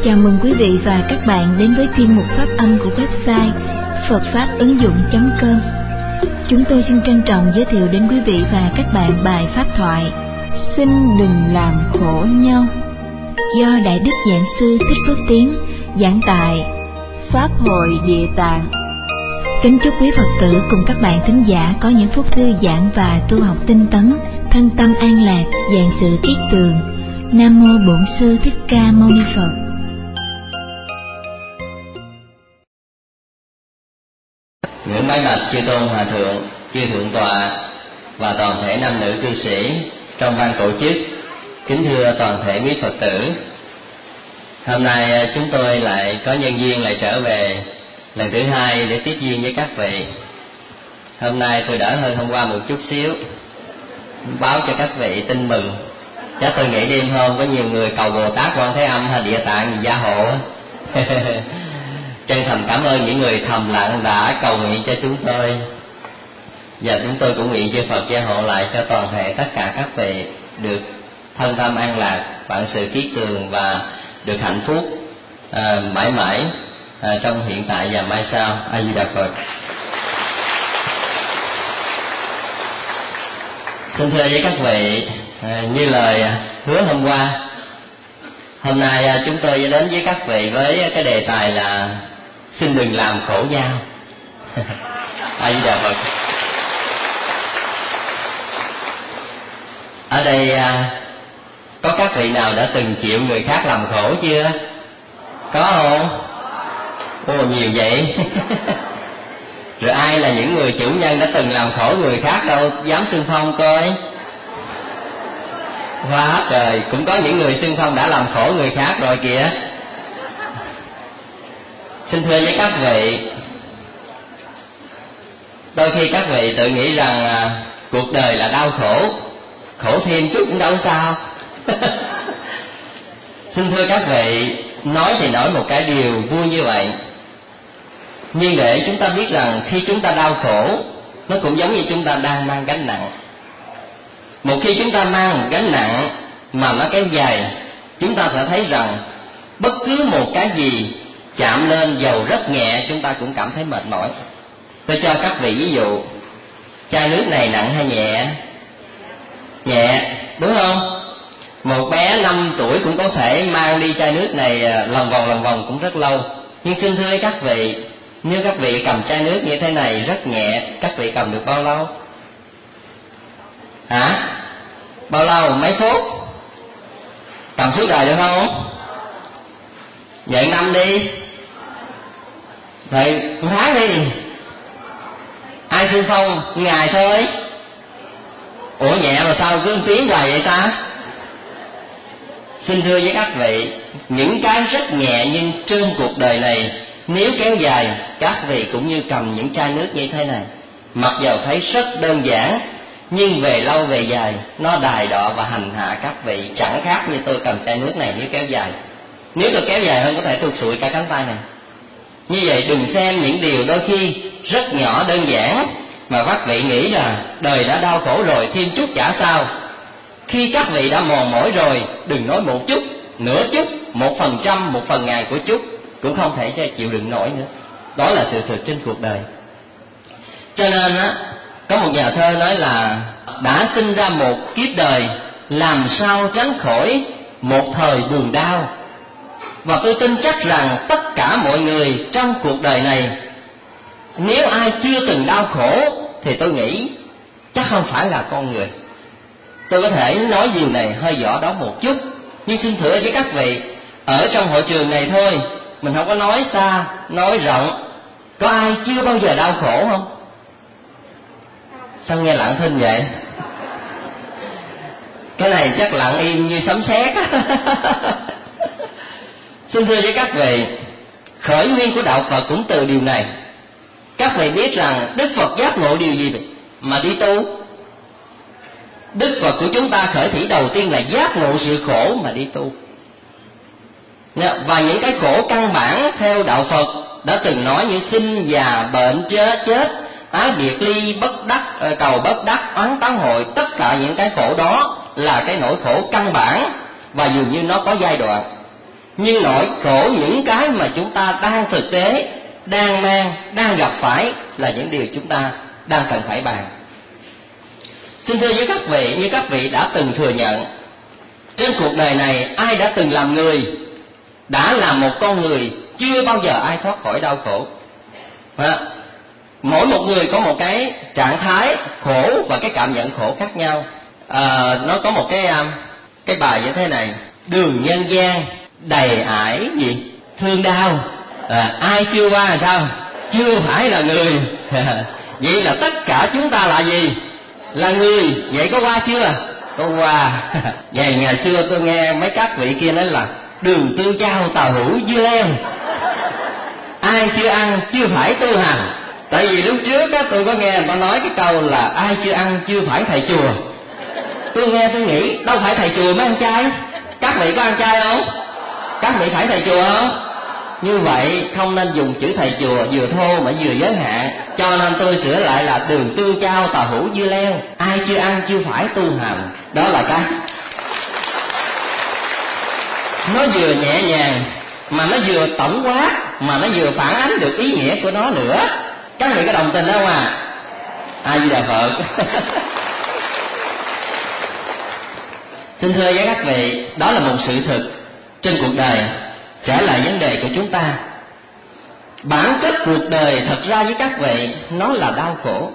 Chào mừng quý vị và các bạn đến với chuyên mục phát âm của website phậtfapuengdung.com. Chúng tôi xin trân trọng giới thiệu đến quý vị và các bạn bài pháp thoại Xin đừng làm khổ nhau do Đại Đức Giảng Sư Thích Phước Tiến giảng tại Pháp Hội Địa Tạng. Kính chúc quý Phật tử cùng các bạn thính giả có những phút thư giãn và tu học tinh tấn, thân tâm an lạc, vạn sự kiết tường. Nam mô Bổn Sư Thích Ca Mâu Ni Phật. Nguyện bái bạch chư tôn hòa thượng, chư thượng tọa và toàn thể nam nữ cư sĩ trong ban tổ chức. Kính thưa toàn thể quý Phật tử, hôm nay chúng tôi lại có nhân duyên lại trở về lần thứ hai để tiếp duyên với các vị. Hôm nay tôi đỡ hơn hôm qua một chút xíu, báo cho các vị tin mừng. Chắc tôi nghĩ đêm hôm có nhiều người cầu Bồ Tát Quan Thế Âm hay Địa Tạng gì gia hộ. Chân thành cảm ơn những người thầm lặng đã cầu nguyện cho chúng tôi, và chúng tôi cũng nguyện chư Phật gia hộ lại cho toàn thể tất cả các vị được thân tâm an lạc, vạn sự kiết tường và được hạnh phúc mãi mãi trong hiện tại và mai sau. A Di Đà Phật. Xin thưa với các vị, như lời hứa hôm qua, hôm nay chúng tôi sẽ đến với các vị với cái đề tài là xin đừng làm khổ nhau. A Di Đà Phật. Ở đây có các vị nào đã từng chịu người khác làm khổ chưa? Có không? Ồ, nhiều vậy. Rồi ai là những người chủ nhân đã từng làm khổ người khác đâu, dám xưng phong coi. Quá trời, cũng có những người xưng phong đã làm khổ người khác rồi kìa. Xin thưa với các vị, đôi khi các vị tự nghĩ rằng cuộc đời là đau khổ, khổ thêm chút cũng đâu sao. Xin thưa các vị, nói thì nói một cái điều vui như vậy, nhưng để chúng ta biết rằng khi chúng ta đau khổ, nó cũng giống như chúng ta đang mang gánh nặng. Một khi chúng ta mang một gánh nặng mà nó kéo dài, chúng ta sẽ thấy rằng bất cứ một cái gì chạm lên dầu rất nhẹ chúng ta cũng cảm thấy mệt mỏi. Tôi cho các vị ví dụ, chai nước này nặng hay nhẹ? Nhẹ, đúng không? Một bé 5 tuổi cũng có thể mang đi chai nước này lòng vòng cũng rất lâu. Nhưng xin thưa các vị, nếu các vị cầm chai nước như thế này rất nhẹ, các vị cầm được bao lâu? Hả? Bao lâu? Mấy phút? Cầm suốt đời được không? Vậy năm đi, vậy một tháng đi. Ai xưng phong? Ngày thôi. Ủa nhẹ mà sao cứ tiếng hoài vậy ta? Xin thưa với các vị, những cái rất nhẹ nhưng trên cuộc đời này nếu kéo dài, các vị cũng như cầm những chai nước như thế này, mặc dầu thấy rất đơn giản, nhưng về lâu về dài nó đài đọa và hành hạ các vị, chẳng khác như tôi cầm chai nước này nếu kéo dài. Nếu tôi kéo dài hơn có thể tôi sụi cả cánh tay này. Như vậy đừng xem những điều đôi khi rất nhỏ đơn giản mà các vị nghĩ là đời đã đau khổ rồi, thêm chút chả sao. Khi các vị đã mòn mỏi rồi, đừng nói một chút, nửa chút, 1%, 1/1000 của chút cũng không thể chịu đựng nổi nữa. Đó là sự thật trên cuộc đời. Cho nên có một nhà thơ nói là đã sinh ra một kiếp đời, làm sao tránh khỏi một thời buồn đau. Và tôi tin chắc rằng tất cả mọi người trong cuộc đời này, nếu ai chưa từng đau khổ thì tôi nghĩ chắc không phải là con người. Tôi có thể nói điều này hơi võ đó một chút, nhưng xin thưa với các vị, ở trong hội trường này thôi, mình không có nói xa, nói rộng, có ai chưa bao giờ đau khổ không? Sao nghe lặng thinh vậy? Cái này chắc lặng im như sấm sét. Xin thưa với các vị, khởi nguyên của đạo Phật cũng từ điều này. Các vị biết rằng Đức Phật giác ngộ điều gì mà đi tu? Đức Phật của chúng ta khởi thủy đầu tiên là giác ngộ sự khổ mà đi tu. Và những cái khổ căn bản theo đạo Phật đã từng nói như sinh, già, bệnh, chết, ái biệt ly, bất đắc, cầu bất đắc, oán tán hội. Tất cả những cái khổ đó là cái nỗi khổ căn bản, và dường như nó có giai đoạn. Nhưng nỗi khổ, những cái mà chúng ta đang thực tế, đang mang, đang gặp phải là những điều chúng ta đang cần phải bàn. Xin thưa với các vị, như các vị đã từng thừa nhận, trên cuộc đời này ai đã từng làm người, đã làm một con người, chưa bao giờ ai thoát khỏi đau khổ. Mỗi một người có một cái trạng thái khổ và cái cảm nhận khổ khác nhau. Nó có một cái bài như thế này: đường nhân gian đầy ải gì thương đau, ai chưa qua làm sao? Chưa phải là người. Vậy là tất cả chúng ta là gì? Là người. Vậy có qua chưa? Có qua. Vậy ngày xưa tôi nghe mấy các vị kia nói là đường tương trao tàu hữu dưa leo, ai chưa ăn chưa phải tu hành. Tại vì lúc trước á, tôi có nghe người ta nói cái câu là ai chưa ăn chưa phải thầy chùa. Tôi nghe tôi nghĩ đâu phải thầy chùa mới ăn chay. Các vị có ăn chay không? Các vị phải thầy chùa không? Như vậy không nên dùng chữ thầy chùa vừa thô mà vừa giới hạn. Cho nên tôi sửa lại là đường tương trao tàu hữu dưa leo, ai chưa ăn chưa phải tu hành. Đó là cái nó vừa nhẹ nhàng, mà nó vừa tổng quát, mà nó vừa phản ánh được ý nghĩa của nó nữa. Các vị có đồng tình không à? A Di Đà Phật. Xin thưa với các vị, đó là một sự thực trên cuộc đời. Trở lại vấn đề của chúng ta, bản chất cuộc đời thật ra với các vị nó là đau khổ.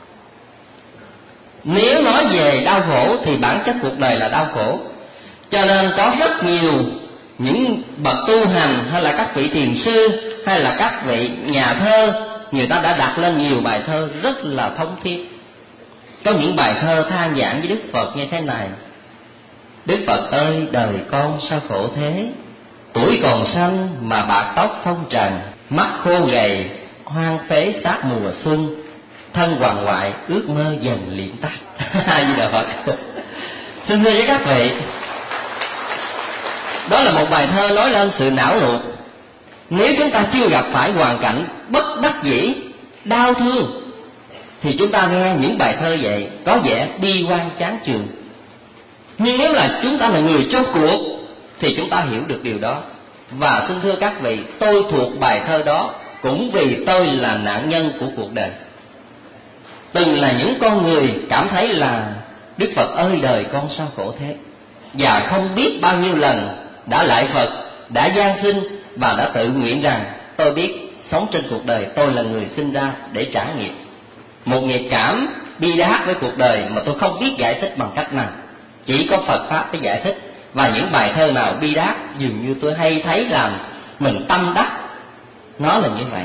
Nếu nói về đau khổ thì bản chất cuộc đời là đau khổ. Cho nên có rất nhiều những bậc tu hành, hay là các vị thiền sư, hay là các vị nhà thơ, người ta đã đặt lên nhiều bài thơ rất là thông thiết. Có những bài thơ than vãn với Đức Phật như thế này: Đức Phật ơi, đời con sao khổ thế, tuổi còn xanh mà bạc tóc phong trần, mắt khô gầy hoang phế sát mùa xuân, thân hoàng hoại ước mơ dần liệm tắt. A Di Đà Phật. Xin thưa với các vị, đó là một bài thơ nói lên sự não nuột. Nếu chúng ta chưa gặp phải hoàn cảnh bất đắc dĩ, đau thương, thì chúng ta nghe những bài thơ vậy có vẻ bi quan chán chường. Nhưng nếu là chúng ta là người trong cuộc thì chúng ta hiểu được điều đó. Và xin thưa các vị, tôi thuộc bài thơ đó cũng vì tôi là nạn nhân của cuộc đời. Từng là những con người cảm thấy là Đức Phật ơi, đời con sao khổ thế, và không biết bao nhiêu lần đã lại Phật, đã giáng sinh và đã tự nguyện rằng tôi biết sống trên cuộc đời tôi là người sinh ra để trả nghiệp. Một nghiệp cảm bi đát với cuộc đời mà tôi không biết giải thích bằng cách nào. Chỉ có Phật Pháp để giải thích. Và những bài thơ nào bi đát dường như tôi hay thấy làm mình tâm đắc. Nó là như vậy.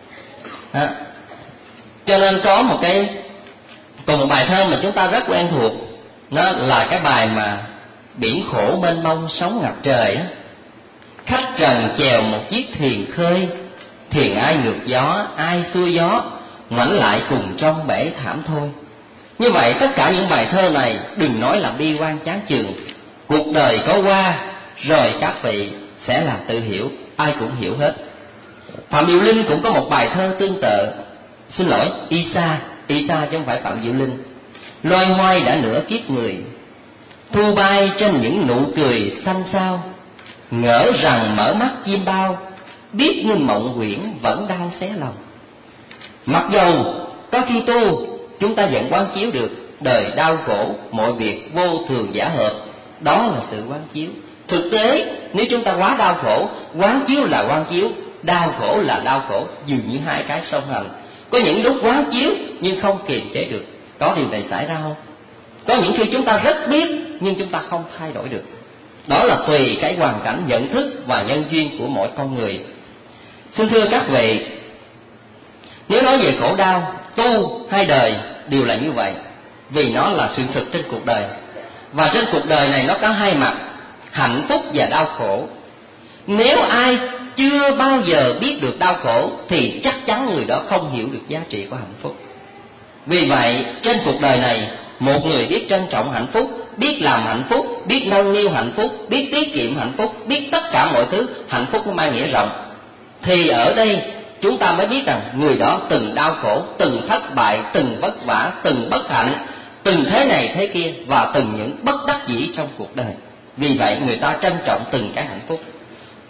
Cho nên có một bài thơ mà chúng ta rất quen thuộc, nó là cái bài mà biển khổ mênh mông sóng ngập trời á. Khách trần chèo một chiếc thuyền khơi, thuyền ai ngược gió, ai xuôi gió, ngoảnh lại cùng trong bể thảm thôi. Như vậy tất cả những bài thơ này đừng nói là bi quan chán chường. Cuộc đời có qua rồi các vị sẽ là tự hiểu, ai cũng hiểu hết. Phạm Diệu Linh cũng có một bài thơ tương tự. Xin lỗi, Isa chứ không phải Phạm Diệu Linh. Loay hoay đã nửa kiếp người, thu bay trên những nụ cười xanh xao, ngỡ rằng mở mắt chim bao, biết như mộng huyễn vẫn đau xé lòng. Mặc dầu có khi tu, chúng ta vẫn quán chiếu được đời đau khổ, mọi việc vô thường giả hợp. Đó là sự quán chiếu. Thực tế nếu chúng ta quá đau khổ, quán chiếu là quán chiếu, đau khổ là đau khổ, dường như hai cái song hành. Có những lúc quán chiếu nhưng không kiềm chế được. Có điều này xảy ra không? Có những khi chúng ta rất biết nhưng chúng ta không thay đổi được. Đó là tùy cái hoàn cảnh nhận thức và nhân duyên của mỗi con người. Xin thưa các vị, nếu nói về khổ đau, tu hay đời đều là như vậy, vì nó là sự thực trên cuộc đời. Và trên cuộc đời này nó có hai mặt, hạnh phúc và đau khổ. Nếu ai chưa bao giờ biết được đau khổ thì chắc chắn người đó không hiểu được giá trị của hạnh phúc. Vì vậy trên cuộc đời này, một người biết trân trọng hạnh phúc, biết làm hạnh phúc, biết nâng niu hạnh phúc, biết tiết kiệm hạnh phúc, biết tất cả mọi thứ hạnh phúc nó mang nghĩa rộng, thì ở đây chúng ta mới biết rằng người đó từng đau khổ, từng thất bại, từng vất vả, từng bất hạnh, từng thế này thế kia, và từng những bất đắc dĩ trong cuộc đời. Vì vậy người ta trân trọng từng cái hạnh phúc.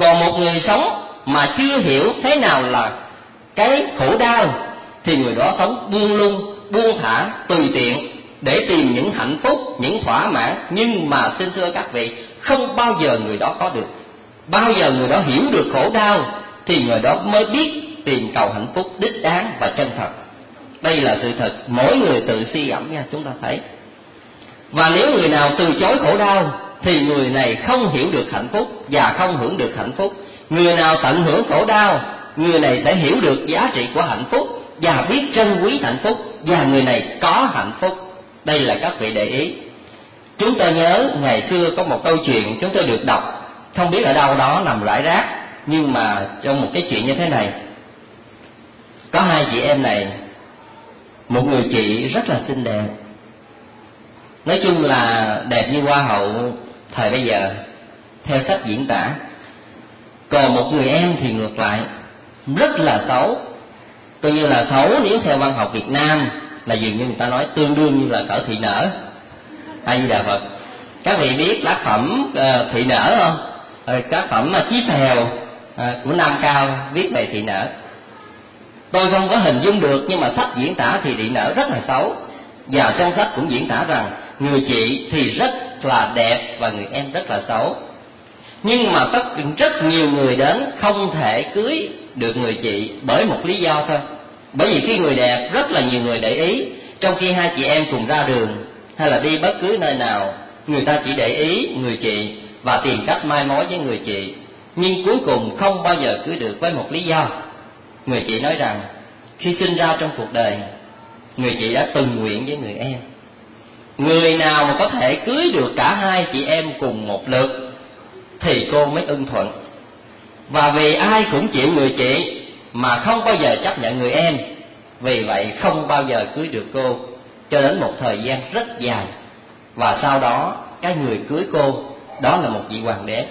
Còn một người sống mà chưa hiểu thế nào là cái khổ đau thì người đó sống buông lung, buông thả, tùy tiện để tìm những hạnh phúc, những thỏa mãn. Nhưng mà xin thưa các vị, không bao giờ người đó có được. Bao giờ người đó hiểu được khổ đau thì người đó mới biết tìm cầu hạnh phúc đích đáng và chân thật. Đây là sự thật, mỗi người tự suy gẫm nha, chúng ta thấy. Và nếu người nào từ chối khổ đau thì người này không hiểu được hạnh phúc và không hưởng được hạnh phúc. Người nào tận hưởng khổ đau, người này sẽ hiểu được giá trị của hạnh phúc và biết trân quý hạnh phúc, và người này có hạnh phúc. Đây là các vị để ý. Chúng tôi nhớ ngày xưa có một câu chuyện chúng tôi được đọc, không biết ở đâu đó nằm rải rác, nhưng mà trong một cái chuyện như thế này. Có hai chị em này, một người chị rất là xinh đẹp, nói chung là đẹp như hoa hậu thời bây giờ theo sách diễn tả. Còn một người em thì ngược lại, rất là xấu. Coi như là xấu nếu theo văn học Việt Nam là dường như người ta nói tương đương như là cỡ thị nở. A Di Đà Phật. Các vị biết tác phẩm thị nở không? Tác phẩm Chí Phèo của Nam Cao viết về thị nở. Tôi không có hình dung được, nhưng mà sách diễn tả thì thị nở rất là xấu. Và trong sách cũng diễn tả rằng người chị thì rất là đẹp và người em rất là xấu. Nhưng mà rất nhiều người đến không thể cưới được người chị bởi một lý do thôi. Bởi vì khi người đẹp rất là nhiều người để ý, trong khi hai chị em cùng ra đường hay là đi bất cứ nơi nào, người ta chỉ để ý người chị và tìm cách mai mối với người chị, nhưng cuối cùng không bao giờ cưới được với một lý do. Người chị nói rằng khi sinh ra trong cuộc đời, người chị đã từng nguyện với người em, người nào mà có thể cưới được cả hai chị em cùng một lượt thì cô mới ưng thuận. Và vì ai cũng chịu người chị mà không bao giờ chấp nhận người em, vì vậy không bao giờ cưới được cô cho đến một thời gian rất dài. Và sau đó cái người cưới cô đó là một vị hoàng đế.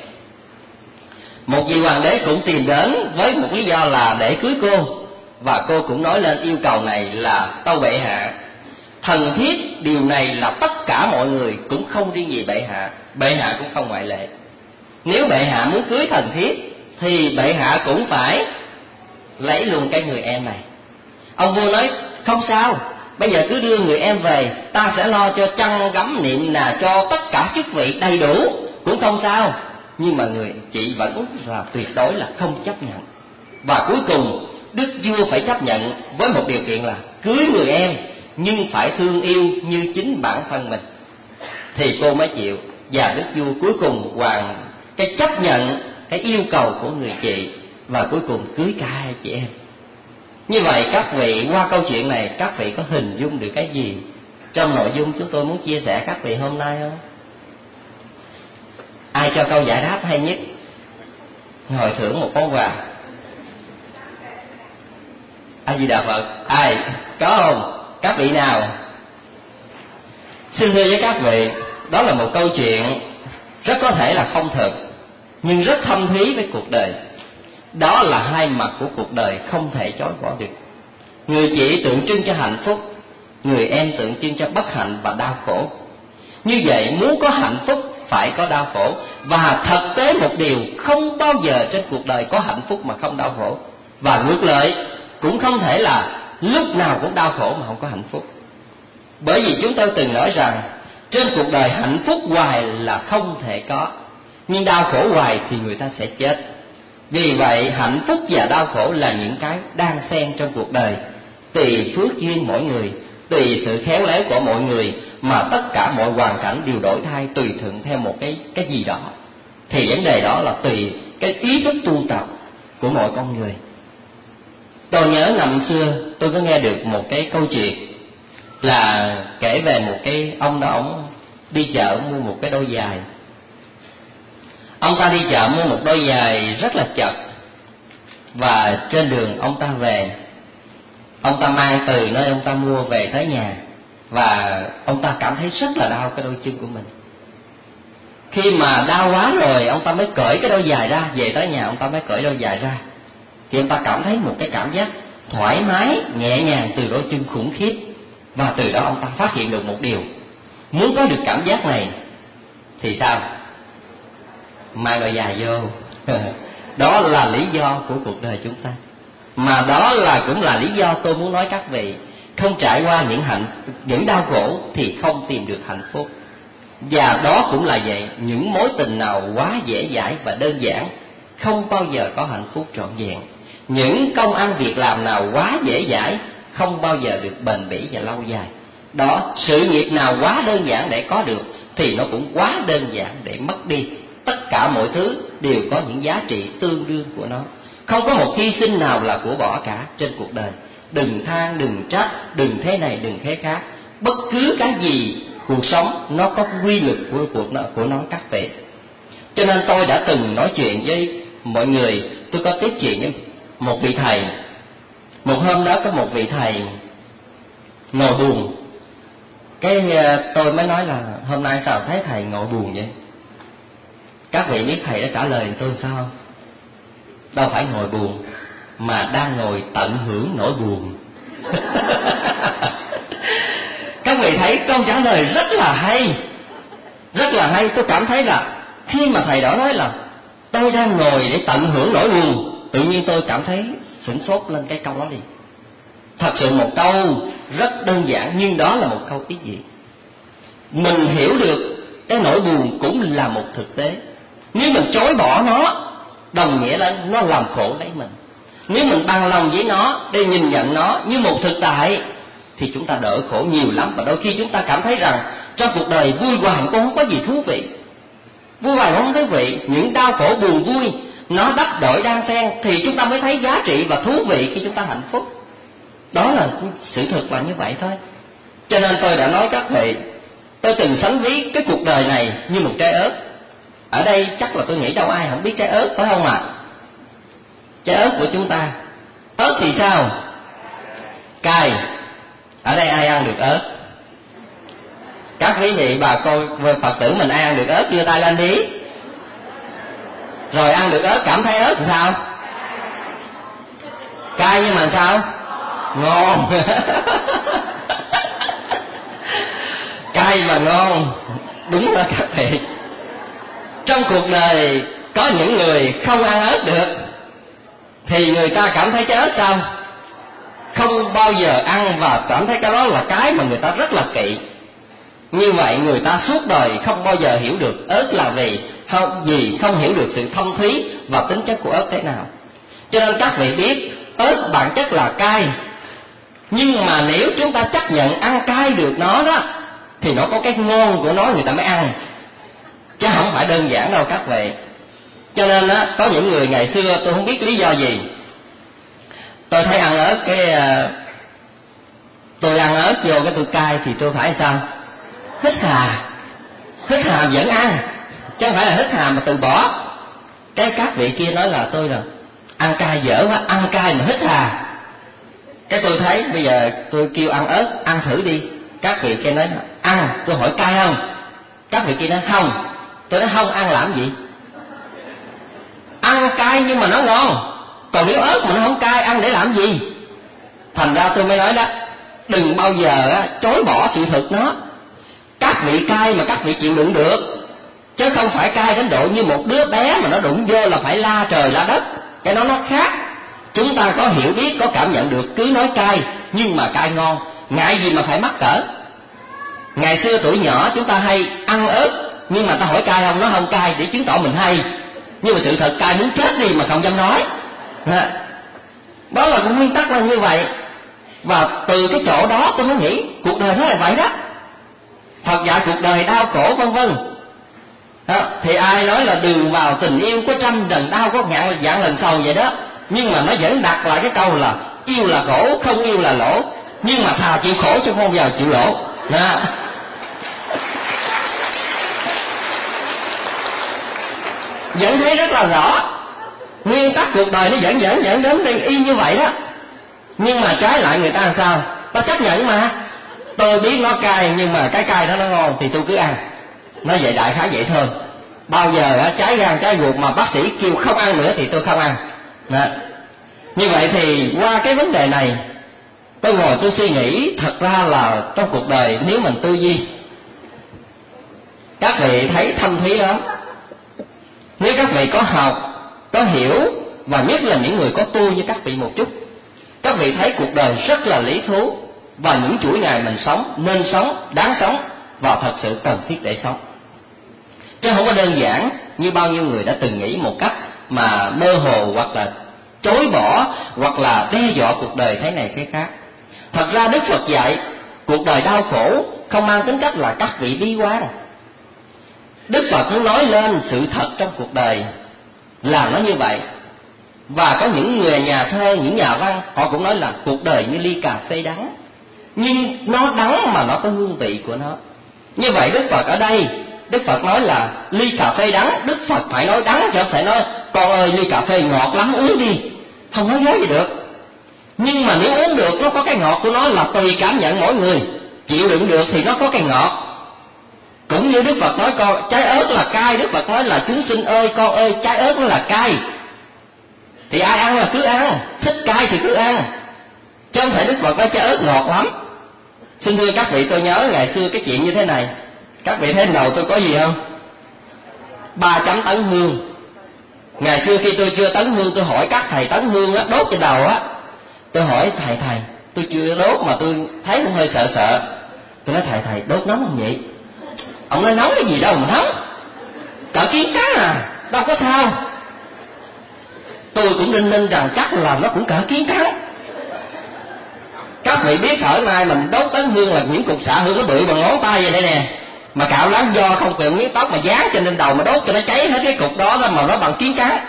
Một vị hoàng đế cũng tìm đến với một lý do là để cưới cô, và cô cũng nói lên yêu cầu này là: tâu bệ hạ, thần thiết điều này là tất cả mọi người, cũng không riêng gì bệ hạ cũng không ngoại lệ. Nếu bệ hạ muốn cưới thần thiết thì bệ hạ cũng phải lấy luôn cái người em này. Ông vua nói không sao, bây giờ cứ đưa người em về, ta sẽ lo cho chăn gấm niệm nà cho tất cả chức vị đầy đủ, cũng không sao. Nhưng mà người chị vẫn là tuyệt đối là không chấp nhận. Và cuối cùng đức vua phải chấp nhận với một điều kiện là cưới người em nhưng phải thương yêu như chính bản thân mình, thì cô mới chịu. Và đức vua cuối cùng cái chấp nhận cái yêu cầu của người chị, và cuối cùng cưới cả hai chị em. Như vậy các vị, qua câu chuyện này các vị có hình dung được cái gì trong nội dung chúng tôi muốn chia sẻ các vị hôm nay không? Ai cho câu giải đáp hay nhất hồi thưởng một món quà. A Di Đà Phật. Ai có không? Các vị nào? Xin thưa với các vị, đó là một câu chuyện rất có thể là không thật, nhưng rất thâm thúy với cuộc đời. Đó là hai mặt của cuộc đời không thể chối bỏ được. Người chị tượng trưng cho hạnh phúc, người em tượng trưng cho bất hạnh và đau khổ. Như vậy muốn có hạnh phúc phải có đau khổ. Và thực tế một điều, không bao giờ trên cuộc đời có hạnh phúc mà không đau khổ. Và ngược lại, cũng không thể là lúc nào cũng đau khổ mà không có hạnh phúc. Bởi vì chúng tôi từng nói rằng trên cuộc đời hạnh phúc hoài là không thể có, nhưng đau khổ hoài thì người ta sẽ chết. Vì vậy hạnh phúc và đau khổ là những cái đang xen trong cuộc đời, tùy phước duyên mỗi người, tùy sự khéo léo của mọi người, mà tất cả mọi hoàn cảnh đều đổi thay tùy thuận theo một cái gì đó. Thì vấn đề đó là tùy cái ý thức tu tập của mọi con người. Tôi nhớ năm xưa tôi có nghe được một cái câu chuyện là kể về một cái ông đó, ông đi chợ mua một cái đôi giày. Ông ta đi chợ mua một đôi giày rất là chật, và trên đường ông ta về, ông ta mang từ nơi ông ta mua về tới nhà, và ông ta cảm thấy rất là đau cái đôi chân của mình. Khi mà đau quá rồi, ông ta mới cởi cái đôi giày ra, về tới nhà ông ta mới cởi đôi giày ra, thì ông ta cảm thấy một cái cảm giác thoải mái, nhẹ nhàng từ đôi chân khủng khiếp. Và từ đó ông ta phát hiện được một điều, muốn có được cảm giác này thì sao? Mang đôi giày vô Đó là lý do của cuộc đời chúng ta. Mà đó cũng là lý do tôi muốn nói các vị, không trải qua những đau khổ thì không tìm được hạnh phúc. Và đó cũng là vậy, những mối tình nào quá dễ dãi và đơn giản không bao giờ có hạnh phúc trọn vẹn. Những công ăn việc làm nào quá dễ dãi không bao giờ được bền bỉ và lâu dài. Đó, sự nghiệp nào quá đơn giản để có được thì nó cũng quá đơn giản để mất đi. Tất cả mọi thứ đều có những giá trị tương đương của nó. Không có một hy sinh nào là của bỏ cả trên cuộc đời. Đừng than, đừng trách, đừng thế này, đừng thế khác. Bất cứ cái gì cuộc sống nó có quy luật của nó các vị. Cho nên tôi đã từng nói chuyện với mọi người, tôi có tiếp chuyện với một vị thầy. Một hôm đó có một vị thầy ngồi buồn. Tôi mới nói là hôm nay sao thấy thầy ngồi buồn vậy? Các vị biết thầy đã trả lời tôi sao không? Đâu phải ngồi buồn, mà đang ngồi tận hưởng nỗi buồn. Các vị thấy câu trả lời rất là hay. Rất là hay. Tôi cảm thấy là khi mà thầy đó nói là tôi đang ngồi để tận hưởng nỗi buồn, tự nhiên tôi cảm thấy sửng sốt lên cái câu đó liền. Thật sự một câu rất đơn giản, nhưng đó là một câu ý nghĩa. Mình hiểu được cái nỗi buồn cũng là một thực tế. Nếu mình chối bỏ nó, đồng nghĩa là nó làm khổ lấy mình. Nếu mình bằng lòng với nó để nhìn nhận nó như một thực tại thì chúng ta đỡ khổ nhiều lắm. Và đôi khi chúng ta cảm thấy rằng trong cuộc đời vui hoài cũng không có gì thú vị. Vui hoài không thú vị, những đau khổ buồn vui nó đắp đổi đan xen thì chúng ta mới thấy giá trị và thú vị khi chúng ta hạnh phúc. Đó là sự thực là như vậy thôi. Cho nên tôi đã nói các vị, tôi từng sánh ví cái cuộc đời này như một trái ớt. Ở đây chắc là tôi nghĩ đâu ai không biết trái ớt, phải không ạ? Trái ớt của chúng ta, ớt thì sao? Cay. Ở đây ai ăn được ớt? Các quý vị bà cô Phật tử mình ai ăn được ớt đưa tay lên đi. Rồi ăn được ớt cảm thấy ớt thì sao? Cay nhưng mà sao? Ngon. Cay mà ngon. Đúng đó các vị. Trong cuộc đời có những người không ăn ớt được thì người ta cảm thấy trái ớt sao? Không bao giờ ăn và cảm thấy cái đó là cái mà người ta rất là kỵ. Như vậy người ta suốt đời không bao giờ hiểu được ớt là gì, không hiểu được sự thâm thúy và tính chất của ớt thế nào. Cho nên các vị biết ớt bản chất là cay, nhưng mà nếu chúng ta chấp nhận ăn cay được nó đó thì nó có cái ngon của nó người ta mới ăn, chứ không phải đơn giản đâu các vị. Cho nên á, có những người ngày xưa tôi không biết lý do gì, tôi thấy ăn ớt tôi ăn ớt vô cái tôi cay thì tôi phải sao? Hít hà vẫn ăn, chứ không phải là hít hà mà từ bỏ. Các vị kia nói là tôi là ăn cay dở quá, ăn cay mà hít hà. Cái tôi thấy bây giờ tôi kêu ăn ớt, ăn thử đi. Các vị kia nói ăn, tôi hỏi cay không? Các vị kia nói không. Tôi nói không, ăn làm gì? Ăn cay nhưng mà nó ngon. Còn nếu ớt mà nó không cay, ăn để làm gì? Thành ra tôi mới nói đó, đừng bao giờ chối bỏ sự thực nó. Các vị cay mà các vị chịu đựng được, chứ không phải cay đến độ như một đứa bé mà nó đụng vô là phải la trời la đất. Cái đó nó khác. Chúng ta có hiểu biết, có cảm nhận được, cứ nói cay nhưng mà cay ngon, ngại gì mà phải mắc cỡ. Ngày xưa tuổi nhỏ chúng ta hay ăn ớt, nhưng mà ta hỏi cay không, nó không cay để chứng tỏ mình hay. Nhưng mà sự thật cay muốn chết đi mà không dám nói. Đó là một nguyên tắc là như vậy. Và từ cái chỗ đó tôi mới nghĩ cuộc đời nó là vậy đó. Phật dạy cuộc đời đau khổ vân vân. Thì ai nói là đường vào tình yêu có 100 lần đau có vạn lần sầu vậy đó. Nhưng mà nó vẫn đặt lại cái câu là yêu là khổ, không yêu là lỗ. Nhưng mà thà chịu khổ chứ không bao giờ chịu lỗ. Vẫn thấy rất là rõ. Nguyên tắc cuộc đời nó vẫn đến đây y như vậy đó. Nhưng mà trái lại người ta làm sao? Ta chấp nhận mà. Tôi biết nó cay nhưng mà cái cay đó nó ngon thì tôi cứ ăn. Nói vậy đại khái vậy thôi. Bao giờ trái gan trái ruột mà bác sĩ kêu không ăn nữa thì tôi không ăn. Như vậy thì qua cái vấn đề này tôi ngồi tôi suy nghĩ, thật ra là trong cuộc đời nếu mình tư duy, các vị thấy thâm thúy lắm. Nếu các vị có học có hiểu, và nhất là những người có tu như các vị một chút. Các vị thấy cuộc đời rất là lý thú, và những chuỗi ngày mình sống nên sống, đáng sống và thật sự cần thiết để sống, chứ không có đơn giản như bao nhiêu người đã từng nghĩ một cách mà mơ hồ, hoặc là chối bỏ, hoặc là đe dọa cuộc đời thế này thế khác. Thật ra Đức Phật dạy cuộc đời đau khổ không mang tính cách là các vị bi quá đâu. Đức Phật muốn nói lên sự thật trong cuộc đời là nó như vậy. Và có những người nhà thơ, những nhà văn, họ cũng nói là cuộc đời như ly cà phê đắng, nhưng nó đắng mà nó có hương vị của nó. Như vậy Đức Phật ở đây, Đức Phật nói là ly cà phê đắng, Đức Phật phải nói đắng, chứ không thể nói con ơi ly cà phê ngọt lắm uống đi. Không nói dối gì được. Nhưng mà nếu uống được, nó có cái ngọt của nó là tùy cảm nhận mỗi người. Chịu đựng được thì nó có cái ngọt. Cũng như Đức Phật nói con trái ớt là cay, Đức Phật nói là chúng sinh ơi, con ơi, trái ớt nó là cay. Thì ai ăn là cứ ăn, thích cay thì cứ ăn, chứ không thể Đức Phật nói trái ớt ngọt lắm. Xin thưa các vị, tôi nhớ ngày xưa cái chuyện như thế này. Các vị thấy đầu tôi có gì không? 3 chấm tấn hương. Ngày xưa khi tôi chưa tấn hương, tôi hỏi các thầy tấn hương á, đốt trên đầu á. Tôi hỏi thầy, tôi chưa đốt mà tôi thấy cũng hơi sợ sợ. Tôi nói thầy đốt nóng không vậy? Ông nói nóng cái gì đâu mà nóng, cỡ kiến cá à, đâu có sao. Tôi cũng đinh ninh rằng chắc là nó cũng cỡ kiến cá. Các vị biết ở nay mình đốt tấn hương là những cục xạ hương nó bự bằng ngón tay vậy đây nè, mà cạo lá do không cần miếng tóc mà dán trên lên đầu mà đốt cho nó cháy hết cái cục đó mà nó bằng kiến cá.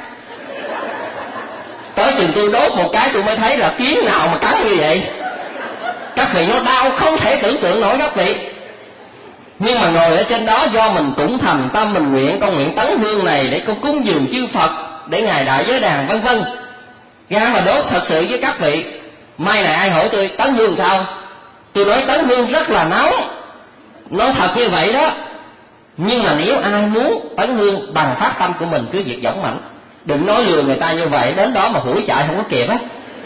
Tới chừng tôi đốt một cái tôi mới thấy là kiến nào mà cắn như vậy. Các vị nó đau không thể tưởng tượng nổi các vị. Nhưng mà ngồi ở trên đó do mình cũng thành tâm mình nguyện, con nguyện tấn hương này để con cúng dường chư Phật, để ngài đại giới đàn vân vân, ra mà đốt thật sự với các vị. Mai này ai hỏi tôi tấn hương sao, tôi nói tấn hương rất là nóng, nói thật như vậy đó. Nhưng mà nếu ai muốn tấn hương bằng phát tâm của mình cứ việc dõng mãnh, đừng nói lừa người ta như vậy, đến đó mà hủi chạy không có kịp á.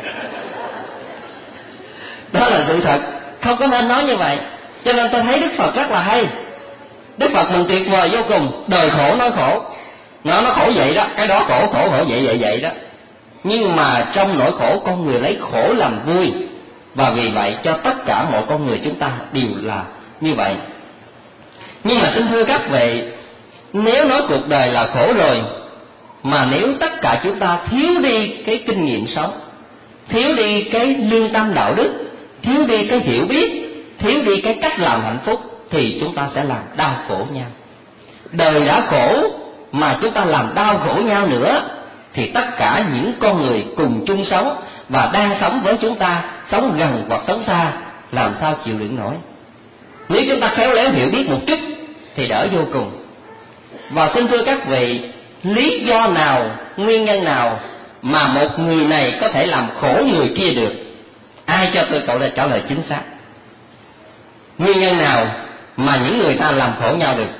Đó là sự thật, không có nên nói như vậy. Cho nên tôi thấy Đức Phật rất là hay. Đức Phật mình tuyệt vời vô cùng. Đời khổ nói khổ, nó khổ vậy đó, cái đó khổ vậy đó. Nhưng mà trong nỗi khổ con người lấy khổ làm vui, và vì vậy cho tất cả mọi con người chúng ta đều là như vậy. Nhưng mà xin thưa các vị, nếu nói cuộc đời là khổ rồi, mà nếu tất cả chúng ta thiếu đi cái kinh nghiệm sống, thiếu đi cái lương tâm đạo đức, thiếu đi cái hiểu biết, thiếu đi cái cách làm hạnh phúc, thì chúng ta sẽ làm đau khổ nhau. Đời đã khổ mà chúng ta làm đau khổ nhau nữa, thì tất cả những con người cùng chung sống và đang sống với chúng ta, sống gần hoặc sống xa, làm sao chịu đựng nổi. Nếu chúng ta khéo léo hiểu biết một chút thì đỡ vô cùng. Và xin thưa các vị, lý do nào, nguyên nhân nào mà một người này có thể làm khổ người kia được? Ai cho tôi cậu trả lời chính xác? Nguyên nhân nào mà những người ta làm khổ nhau được?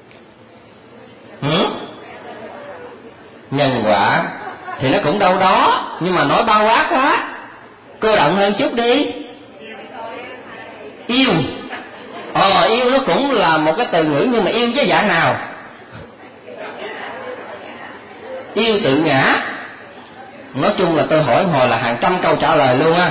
Nhân quả thì nó cũng đâu đó, nhưng mà nói bao quát quá, cơ động hơn chút đi. Yêu. Yêu nó cũng là một cái từ ngữ, nhưng mà yêu với dạng nào? Yêu tự ngã. Nói chung là tôi hỏi hồi là hàng trăm câu trả lời luôn á.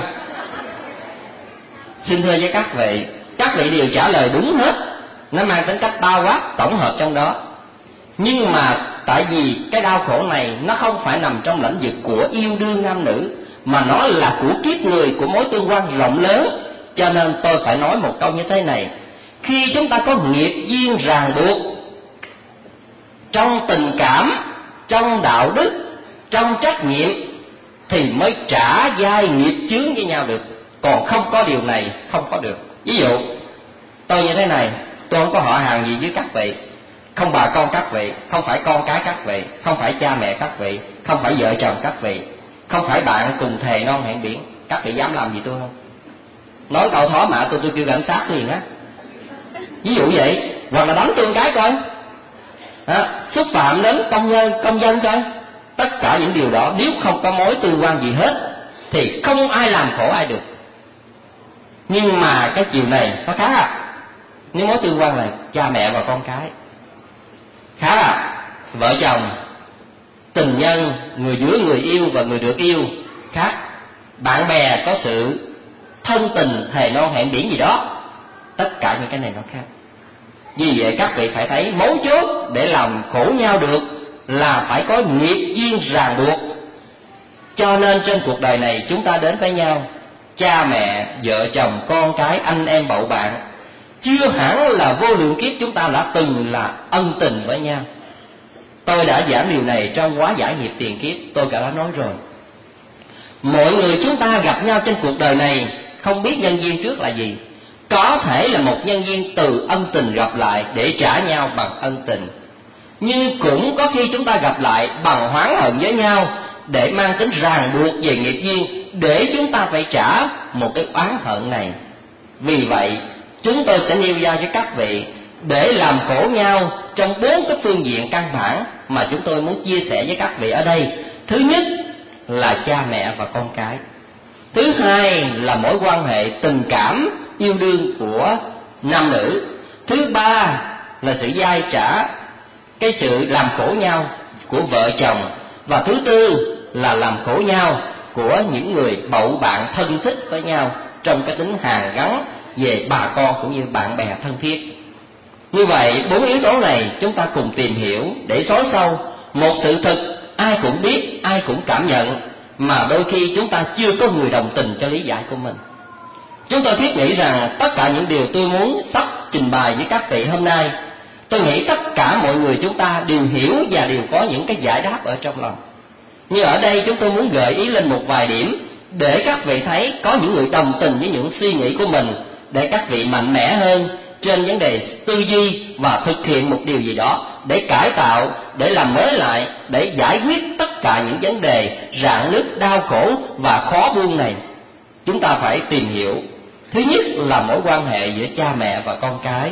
Xin thưa với các vị đều trả lời đúng hết, nó mang tính cách bao quát tổng hợp trong đó. Nhưng mà tại vì cái đau khổ này nó không phải nằm trong lĩnh vực của yêu đương nam nữ, mà nó là của kiếp người, của mối tương quan rộng lớn. Cho nên tôi phải nói một câu như thế này: khi chúng ta có nghiệp duyên ràng buộc trong tình cảm, trong đạo đức, trong trách nhiệm, thì mới trả vai nghiệp chướng với nhau được. Còn không có điều này không có được. Ví dụ tôi như thế này, tôi không có họ hàng gì với các vị, không bà con các vị, không phải con cái các vị, không phải cha mẹ các vị, không phải vợ chồng các vị, không phải bạn cùng thề non hẹn biển. Các vị dám làm gì tôi không? Nói câu thó mạ tôi kêu cảnh sát liền á, ví dụ vậy. Hoặc là đánh tôi cái coi, xúc phạm đến công dân coi. Tất cả những điều đó nếu không có mối tương quan gì hết thì không ai làm khổ ai được. Nhưng mà cái chiều này nó khác à. Nếu mối tương quan là cha mẹ và con cái, khác à. Vợ chồng tình nhân, người giữa người yêu và người được yêu khác. Bạn bè có sự thân tình thề non hẹn biển gì đó, tất cả những cái này nó khác. Vì vậy các vị phải thấy mấu chốt để làm khổ nhau được là phải có nghiệp duyên ràng buộc. Cho nên trên cuộc đời này chúng ta đến với nhau, cha mẹ, vợ chồng, con cái, anh em bậu bạn, chưa hẳn là vô lượng kiếp chúng ta đã từng là ân tình với nhau. Tôi đã giảng điều này trong Hóa Giải Nghiệp Tiền Kiếp, tôi đã nói rồi. Mọi người chúng ta gặp nhau trên cuộc đời này không biết nhân duyên trước là gì. Có thể là một nhân duyên từ ân tình gặp lại để trả nhau bằng ân tình, nhưng cũng có khi chúng ta gặp lại bằng oán hận với nhau để mang tính ràng buộc về nghiệp duyên, để chúng ta phải trả một cái oán hận này. Vì vậy chúng tôi sẽ nêu ra cho các vị để làm khổ nhau trong 4 cái phương diện căn bản mà chúng tôi muốn chia sẻ với các vị ở đây. Thứ nhất là cha mẹ và con cái. Thứ hai là mối quan hệ tình cảm yêu đương của nam nữ. Thứ ba là sự dai trả, cái sự làm khổ nhau của vợ chồng. Và thứ tư là làm khổ nhau của những người bậu bạn thân thích với nhau trong cái tính hàn gắn về bà con cũng như bạn bè thân thiết. Như vậy 4 yếu tố này chúng ta cùng tìm hiểu để xóa sâu một sự thực ai cũng biết, ai cũng cảm nhận, mà đôi khi chúng ta chưa có người đồng tình cho lý giải của mình. Chúng tôi thiết nghĩ rằng tất cả những điều tôi muốn sắp trình bày với các vị hôm nay, tôi nghĩ tất cả mọi người chúng ta đều hiểu và đều có những cái giải đáp ở trong lòng. Nhưng ở đây chúng tôi muốn gợi ý lên một vài điểm để các vị thấy có những người đồng tình với những suy nghĩ của mình, để các vị mạnh mẽ hơn trên vấn đề tư duy và thực hiện một điều gì đó để cải tạo, để làm mới lại, để giải quyết tất cả những vấn đề rạn nứt, đau khổ và khó buông này. Chúng ta phải tìm hiểu. Thứ nhất là mối quan hệ giữa cha mẹ và con cái.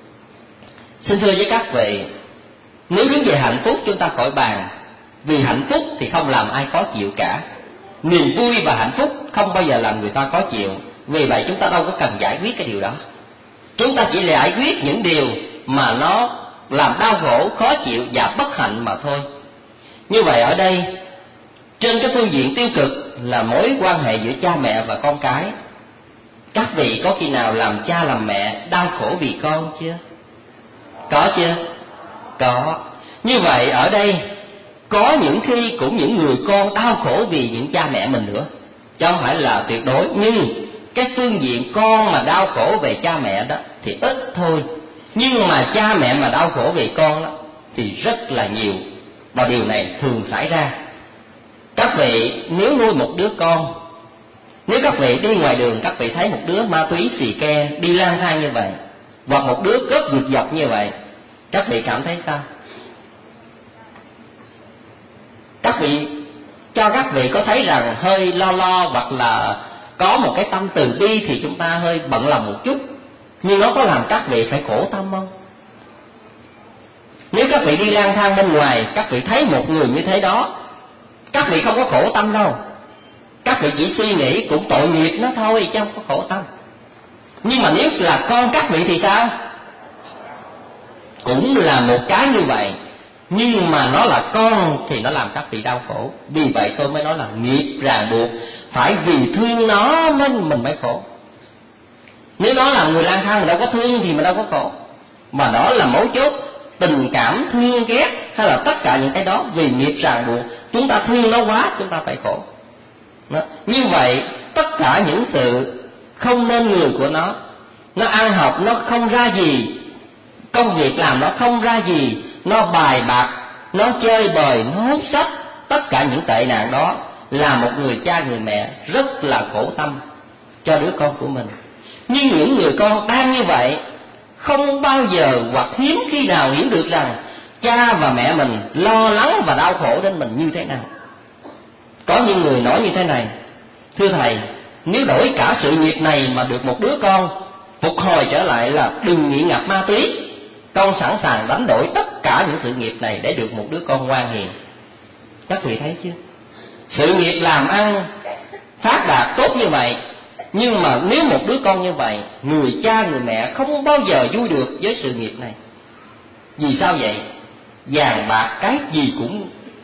Xin thưa với các vị, nếu đứng về hạnh phúc chúng ta khỏi bàn, vì hạnh phúc thì không làm ai khó chịu cả. Niềm vui và hạnh phúc không bao giờ làm người ta khó chịu. Vì vậy chúng ta đâu có cần giải quyết cái điều đó. Chúng ta chỉ giải quyết những điều mà nó làm đau khổ, khó chịu và bất hạnh mà thôi. Như vậy ở đây, trên cái phương diện tiêu cực là mối quan hệ giữa cha mẹ và con cái. Các vị có khi nào làm cha làm mẹ đau khổ vì con chưa? Có chưa? Có. Như vậy ở đây có những khi cũng những người con đau khổ vì những cha mẹ mình nữa, chứ không phải là tuyệt đối. Nhưng cái phương diện con mà đau khổ về cha mẹ đó thì ít thôi, nhưng mà cha mẹ mà đau khổ về con đó thì rất là nhiều, và điều này thường xảy ra. Các vị nếu nuôi một đứa con, nếu các vị đi ngoài đường các vị thấy một đứa ma túy xì ke đi lang thang như vậy, hoặc một đứa cướp giật dọc như vậy, các vị cảm thấy sao? Các vị có thấy rằng hơi lo hoặc là có một cái tâm từ bi thì chúng ta hơi bận lòng một chút, nhưng nó có làm các vị phải khổ tâm không? Nếu các vị đi lang thang bên ngoài, các vị thấy một người như thế đó, các vị không có khổ tâm đâu. Các vị chỉ suy nghĩ cũng tội nghiệp nó thôi chứ không có khổ tâm. Nhưng mà nếu là con các vị thì sao? Cũng là một cái như vậy, nhưng mà nó là con thì nó làm các vị đau khổ. Vì vậy tôi mới nói là nghiệp ràng buộc, phải vì thương nó nên mình mới khổ. Nếu nó là người lang thang mình đâu có thương thì mình đâu có khổ. Mà đó là mấu chốt, tình cảm thương ghét hay là tất cả những cái đó vì nghiệp ràng buộc, chúng ta thương nó quá chúng ta phải khổ đó. Như vậy tất cả những sự không nên người của nó ăn học nó không ra gì, công việc làm nó không ra gì, nó bài bạc, nó chơi bời, nó hút sách, tất cả những tệ nạn đó là một người cha người mẹ rất là khổ tâm cho đứa con của mình. Nhưng những người con đang như vậy không bao giờ hoặc hiếm khi nào hiểu được rằng cha và mẹ mình lo lắng và đau khổ đến mình như thế nào. Có những người nói như thế này: thưa thầy, nếu đổi cả sự nghiệp này mà được một đứa con phục hồi trở lại là đừng nghiện ngập ma túy, con sẵn sàng đánh đổi tất cả những sự nghiệp này để được một đứa con ngoan hiền. Các vị thấy chưa? Sự nghiệp làm ăn phát đạt tốt như vậy, nhưng mà nếu một đứa con như vậy, người cha người mẹ không bao giờ vui được với sự nghiệp này. Vì sao vậy? Vàng bạc cái gì cũng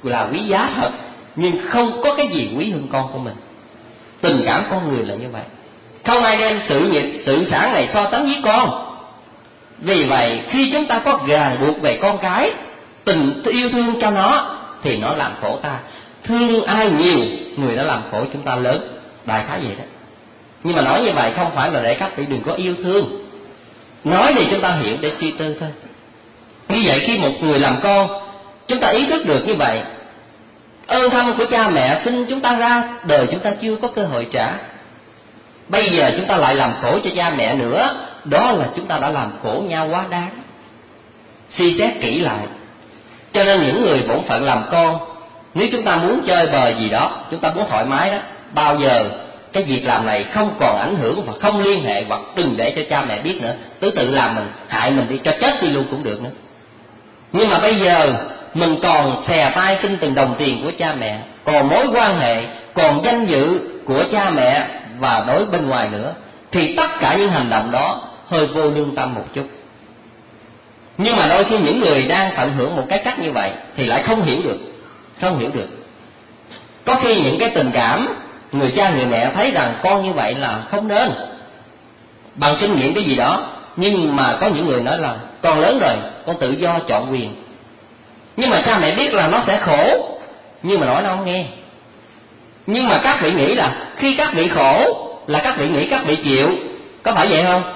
là quý giá thật, nhưng không có cái gì quý hơn con của mình. Tình cảm con người là như vậy, không ai đem sự nghiệp sự sản này so sánh với con. Vì vậy khi chúng ta có ràng buộc về con cái, tình yêu thương cho nó, thì nó làm khổ ta. Thương ai nhiều, người đó làm khổ chúng ta lớn, đại khái vậy đó. Nhưng mà nói như vậy không phải là để các vị đừng có yêu thương, nói để chúng ta hiểu, để suy tư thôi. Như vậy khi một người làm con, chúng ta ý thức được như vậy, ơn thâm của cha mẹ sinh chúng ta ra đời chúng ta chưa có cơ hội trả. Bây giờ chúng ta lại làm khổ cho cha mẹ nữa, đó là chúng ta đã làm khổ nhau quá đáng. Suy xét kỹ lại. Cho nên những người bổn phận làm con, nếu chúng ta muốn chơi bời gì đó, chúng ta muốn thoải mái đó, bao giờ cái việc làm này không còn ảnh hưởng và không liên hệ, hoặc đừng để cho cha mẹ biết nữa, tự làm mình, hại mình đi, cho chết đi luôn cũng được nữa. Nhưng mà bây giờ mình còn xè tay xin từng đồng tiền của cha mẹ, còn mối quan hệ, còn danh dự của cha mẹ và đối bên ngoài nữa, thì tất cả những hành động đó hơi vô lương tâm một chút. Nhưng mà đôi khi những người đang tận hưởng một cái cách như vậy thì lại không hiểu được. Có khi những cái tình cảm người cha người mẹ thấy rằng con như vậy là không nên, bằng kinh nghiệm cái gì đó. Nhưng mà có những người nói là con lớn rồi, con tự do chọn quyền. Nhưng mà cha mẹ biết là nó sẽ khổ, nhưng mà nói nó không nghe. Nhưng mà các vị nghĩ là khi các vị khổ là các vị nghĩ các vị chịu, có phải vậy không?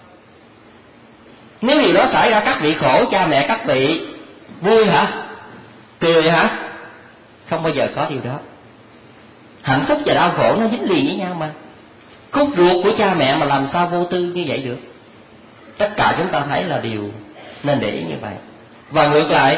Nếu điều đó xảy ra các vị khổ, cha mẹ các vị vui hả? Cười hả? Không bao giờ có điều đó. Hạnh phúc và đau khổ nó dính liền với nhau mà. Khúc ruột của cha mẹ mà làm sao vô tư như vậy được? Tất cả chúng ta thấy là điều nên để ý như vậy. Và ngược lại,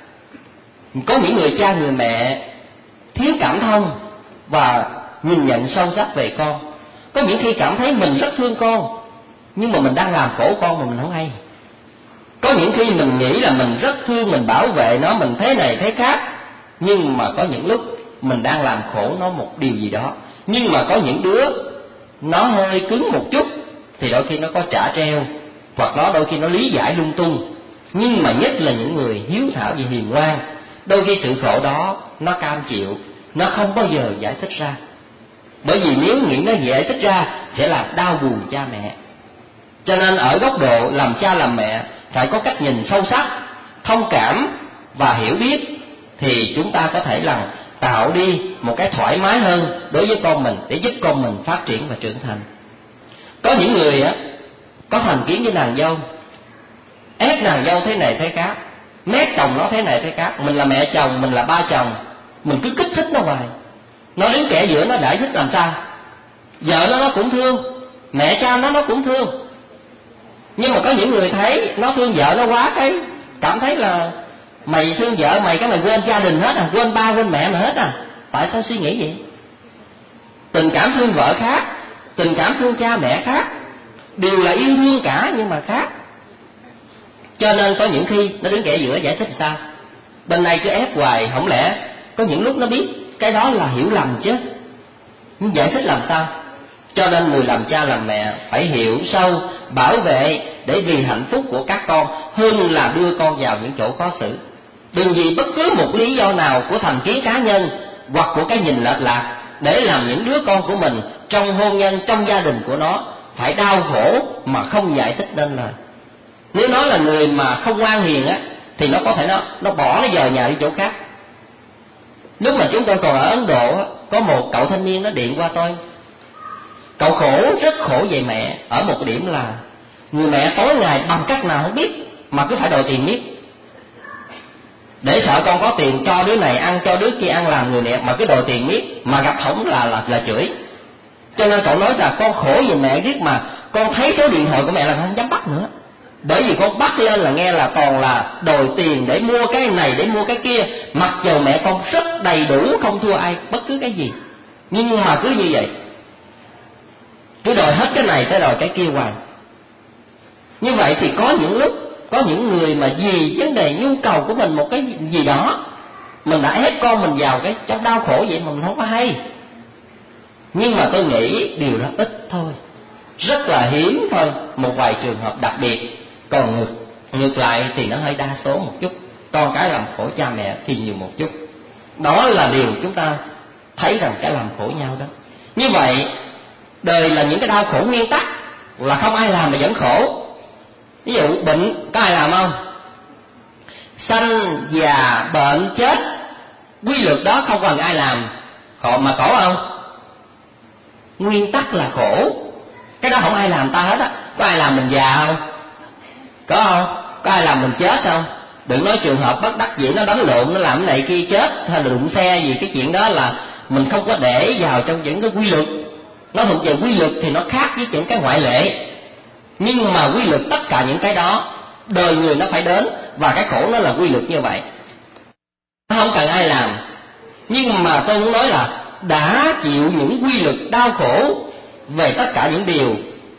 có những người cha người mẹ thiếu cảm thông và nhìn nhận sâu sắc về con. Có những khi cảm thấy mình rất thương con, nhưng mà mình đang làm khổ con mà mình không hay. Có những khi mình nghĩ là mình rất thương, mình bảo vệ nó, mình thế này thế khác, nhưng mà có những lúc mình đang làm khổ nó một điều gì đó. Nhưng mà có những đứa nó hơi cứng một chút thì đôi khi nó có trả treo, hoặc nó đôi khi nó lý giải lung tung. Nhưng mà nhất là những người hiếu thảo và hiền ngoan, đôi khi sự khổ đó nó cam chịu, nó không bao giờ giải thích ra. Bởi vì nếu nghĩ nó giải thích ra sẽ làm đau buồn cha mẹ. Cho nên ở góc độ làm cha làm mẹ phải có cách nhìn sâu sắc, thông cảm và hiểu biết, thì chúng ta có thể là tạo đi một cái thoải mái hơn đối với con mình, để giúp con mình phát triển và trưởng thành. Có những người á có thành kiến với nàng dâu, ép nàng dâu thế này thế khác, mét chồng nó thế này thế khác. Mình là mẹ chồng, mình là ba chồng, mình cứ kích thích nó hoài. Nó đứng kẻ giữa nó giải thích làm sao? Vợ nó cũng thương, mẹ cha nó cũng thương. Nhưng mà có những người thấy nó thương vợ nó quá, cái cảm thấy là mày thương vợ mày, cái mày quên gia đình hết à, quên ba quên mẹ mà hết à. Tại sao suy nghĩ vậy? Tình cảm thương vợ khác, tình cảm thương cha mẹ khác, đều là yêu thương cả nhưng mà khác. Cho nên có những khi nó đứng kẻ giữa giải thích sao? Bên này cứ ép hoài, không lẽ có những lúc nó biết cái đó là hiểu lầm chứ, nhưng giải thích làm sao? Cho nên người làm cha làm mẹ phải hiểu sâu, bảo vệ để vì hạnh phúc của các con, hơn là đưa con vào những chỗ khó xử. Đừng vì bất cứ một lý do nào của thành kiến cá nhân hoặc của cái nhìn lệch lạc để làm những đứa con của mình trong hôn nhân, trong gia đình của nó phải đau khổ mà không giải thích nên lời. Nếu nó là người mà không ngoan hiền á, thì nó có thể nó bỏ nó dời nhà đi chỗ khác. Lúc mà chúng tôi còn ở Ấn Độ á, có một cậu thanh niên nó điện qua tôi. Cậu khổ, rất khổ về mẹ, ở một điểm là người mẹ tối ngày bằng cách nào không biết mà cứ phải đòi tiền miết, để sợ con có tiền cho đứa này ăn, cho đứa kia ăn, làm người mẹ mà cứ đòi tiền miết, mà gặp hổng là chửi. Cho nên cậu nói là con khổ về mẹ riết, mà con thấy số điện thoại của mẹ là không dám bắt nữa. Bởi vì con bắt lên là nghe là toàn là đòi tiền để mua cái này, để mua cái kia, mặc dù mẹ con rất đầy đủ, không thua ai bất cứ cái gì, nhưng mà cứ như vậy, cứ đòi hết cái này tới đòi cái kia hoài. Như vậy thì có những lúc, có những người mà vì vấn đề nhu cầu của mình một cái gì đó, mình đã ép con mình vào cái trong đau khổ vậy mà mình không có hay. Nhưng mà tôi nghĩ điều đó ít thôi, rất là hiếm thôi, một vài trường hợp đặc biệt. Còn ngược lại thì nó hơi đa số một chút, con cái làm khổ cha mẹ thì nhiều một chút. Đó là điều chúng ta thấy rằng cái làm khổ nhau đó. Như vậy đời là những cái đau khổ nguyên tắc, là không ai làm mà vẫn khổ. Ví dụ bệnh có ai làm không? Sanh già bệnh chết, quy luật đó không cần ai làm, khổ mà khổ không? Nguyên tắc là khổ, cái đó không ai làm ta hết á. Có ai làm mình già không? Có không? Có ai làm mình chết không? Đừng nói trường hợp bất đắc dĩ nó đánh lộn, nó làm cái này kia chết, hay là đụng xe gì, cái chuyện đó là mình không có để vào trong những cái quy luật. Nó thuộc về quy luật thì nó khác với những cái ngoại lệ. Nhưng mà quy luật tất cả những cái đó, đời người nó phải đến, và cái khổ nó là quy luật như vậy. Nó không cần ai làm. Nhưng mà tôi muốn nói là đã chịu những quy luật đau khổ về tất cả những điều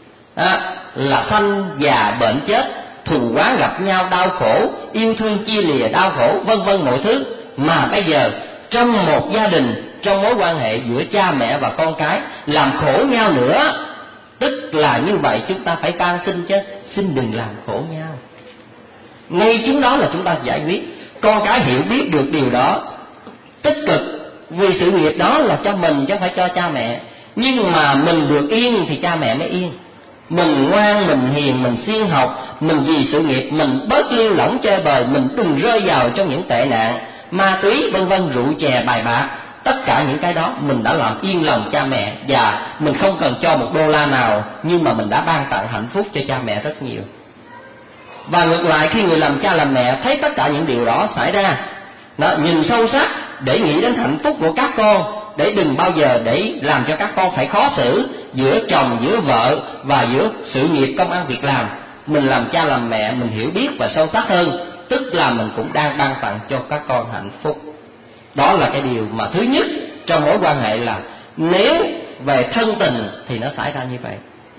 là sanh già bệnh chết, thù oán gặp nhau đau khổ, yêu thương chia lìa đau khổ, vân vân mọi thứ. Mà bây giờ trong một gia đình, trong mối quan hệ giữa cha mẹ và con cái làm khổ nhau nữa, tức là như vậy chúng ta phải van xin chứ, xin đừng làm khổ nhau. Ngay chúng đó là chúng ta giải quyết. Con cái hiểu biết được điều đó, tích cực, vì sự nghiệp đó là cho mình chứ không phải cho cha mẹ. Nhưng mà mình được yên thì cha mẹ mới yên. Mình ngoan, mình hiền, mình siêng học, mình vì sự nghiệp, mình bớt lêu lỏng chơi bời, mình đừng rơi vào trong những tệ nạn ma túy vân vân, rượu chè bài bạc. Tất cả những cái đó mình đã làm yên lòng cha mẹ, và mình không cần cho $1 nào, nhưng mà mình đã ban tặng hạnh phúc cho cha mẹ rất nhiều. Và ngược lại, khi người làm cha làm mẹ thấy tất cả những điều đó xảy ra, nó nhìn sâu sắc để nghĩ đến hạnh phúc của các con, để đừng bao giờ để làm cho các con phải khó xử giữa chồng, giữa vợ và giữa sự nghiệp công ăn việc làm. Mình làm cha làm mẹ, mình hiểu biết và sâu sắc hơn, tức là mình cũng đang ban tặng cho các con hạnh phúc. Đó là cái điều mà thứ nhất trong mối quan hệ, là nếu về thân tình thì nó xảy ra như vậy.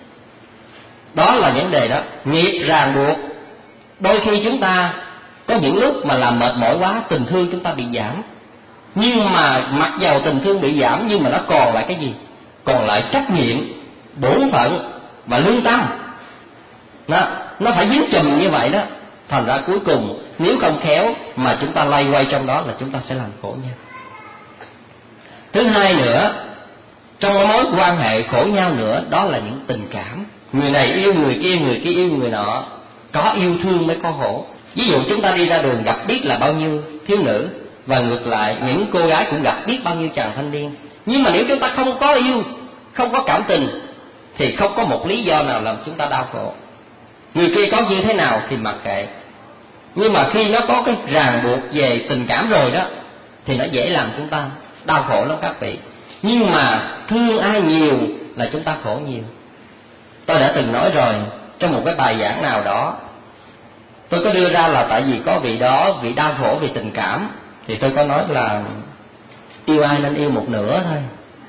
Đó là vấn đề đó, nghiệp ràng buộc. Đôi khi chúng ta có những lúc mà làm mệt mỏi quá, tình thương chúng ta bị giảm. Nhưng mà mặc dầu tình thương bị giảm, nhưng mà nó còn lại cái gì? Còn lại trách nhiệm, bổn phận và lương tâm. Nó phải dính chùm như vậy đó. Thành ra cuối cùng nếu không khéo mà chúng ta lay quay trong đó là chúng ta sẽ làm khổ nhau. Thứ hai nữa, trong mối quan hệ khổ nhau nữa, đó là những tình cảm. Người này yêu người kia yêu người nọ. Có yêu thương mới có khổ. Ví dụ chúng ta đi ra đường gặp biết là bao nhiêu thiếu nữ, và ngược lại những cô gái cũng gặp biết bao nhiêu chàng thanh niên. Nhưng mà nếu chúng ta không có yêu, không có cảm tình, thì không có một lý do nào làm chúng ta đau khổ. Người kia có như thế nào thì mặc kệ. Nhưng mà khi nó có cái ràng buộc về tình cảm rồi đó, thì nó dễ làm chúng ta đau khổ lắm các vị. Nhưng mà thương ai nhiều là chúng ta khổ nhiều. Tôi đã từng nói rồi, trong một cái bài giảng nào đó, tôi có đưa ra là tại vì có vị đó, vị đau khổ vì tình cảm, thì tôi có nói là yêu ai nên yêu một nửa thôi.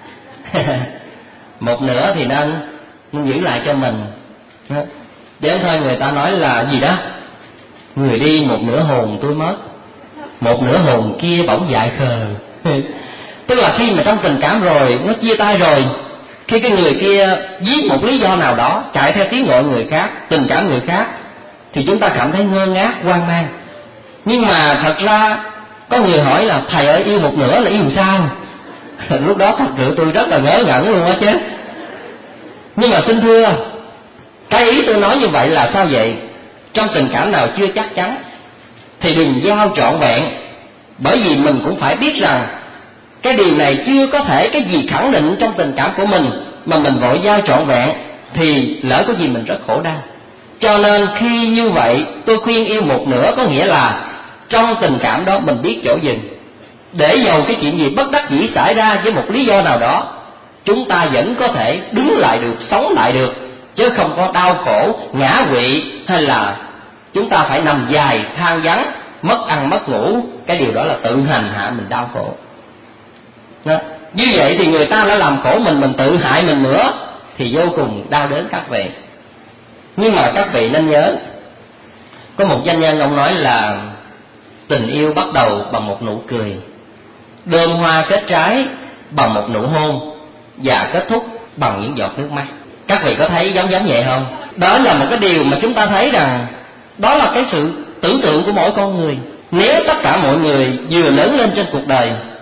Một nửa thì nên giữ lại cho mình. Để thôi người ta nói là gì đó, người đi một nửa hồn tôi mất, một nửa hồn kia bỗng dại khờ. Tức là khi mà trong tình cảm rồi, nó chia tay rồi, khi cái người kia vì một lý do nào đó chạy theo tiếng gọi người khác, tình cảm người khác, thì chúng ta cảm thấy ngơ ngác, hoang mang. Nhưng mà thật ra có người hỏi là thầy ơi, yêu một nửa là yêu sao? Lúc đó thật sự tôi rất là ngớ ngẩn luôn á chứ. Nhưng mà xin thưa, cái ý tôi nói như vậy là sao vậy? Trong tình cảm nào chưa chắc chắn thì đừng giao trọn vẹn. Bởi vì mình cũng phải biết rằng cái điều này chưa có thể cái gì khẳng định trong tình cảm của mình, mà mình vội giao trọn vẹn thì lỡ có gì mình rất khổ đau. Cho nên khi như vậy tôi khuyên yêu một nửa, có nghĩa là trong tình cảm đó mình biết chỗ dừng. Để dầu cái chuyện gì bất đắc dĩ xảy ra với một lý do nào đó, chúng ta vẫn có thể đứng lại được, sống lại được, chứ không có đau khổ, ngã quỵ, hay là chúng ta phải nằm dài, than vắng, mất ăn mất ngủ. Cái điều đó là tự hành hạ mình đau khổ. Đó. Như vậy thì người ta đã làm khổ mình tự hại mình nữa, thì vô cùng đau đớn các vị. Nhưng mà các vị nên nhớ, có một doanh nhân ông nói là tình yêu bắt đầu bằng một nụ cười, đơm hoa kết trái bằng một nụ hôn, và kết thúc bằng những giọt nước mắt. Các vị có thấy giống vậy không? Đó là một cái điều mà chúng ta thấy rằng đó là cái sự tưởng tượng của mỗi con người. Nếu tất cả mọi người vừa lớn lên trên cuộc đời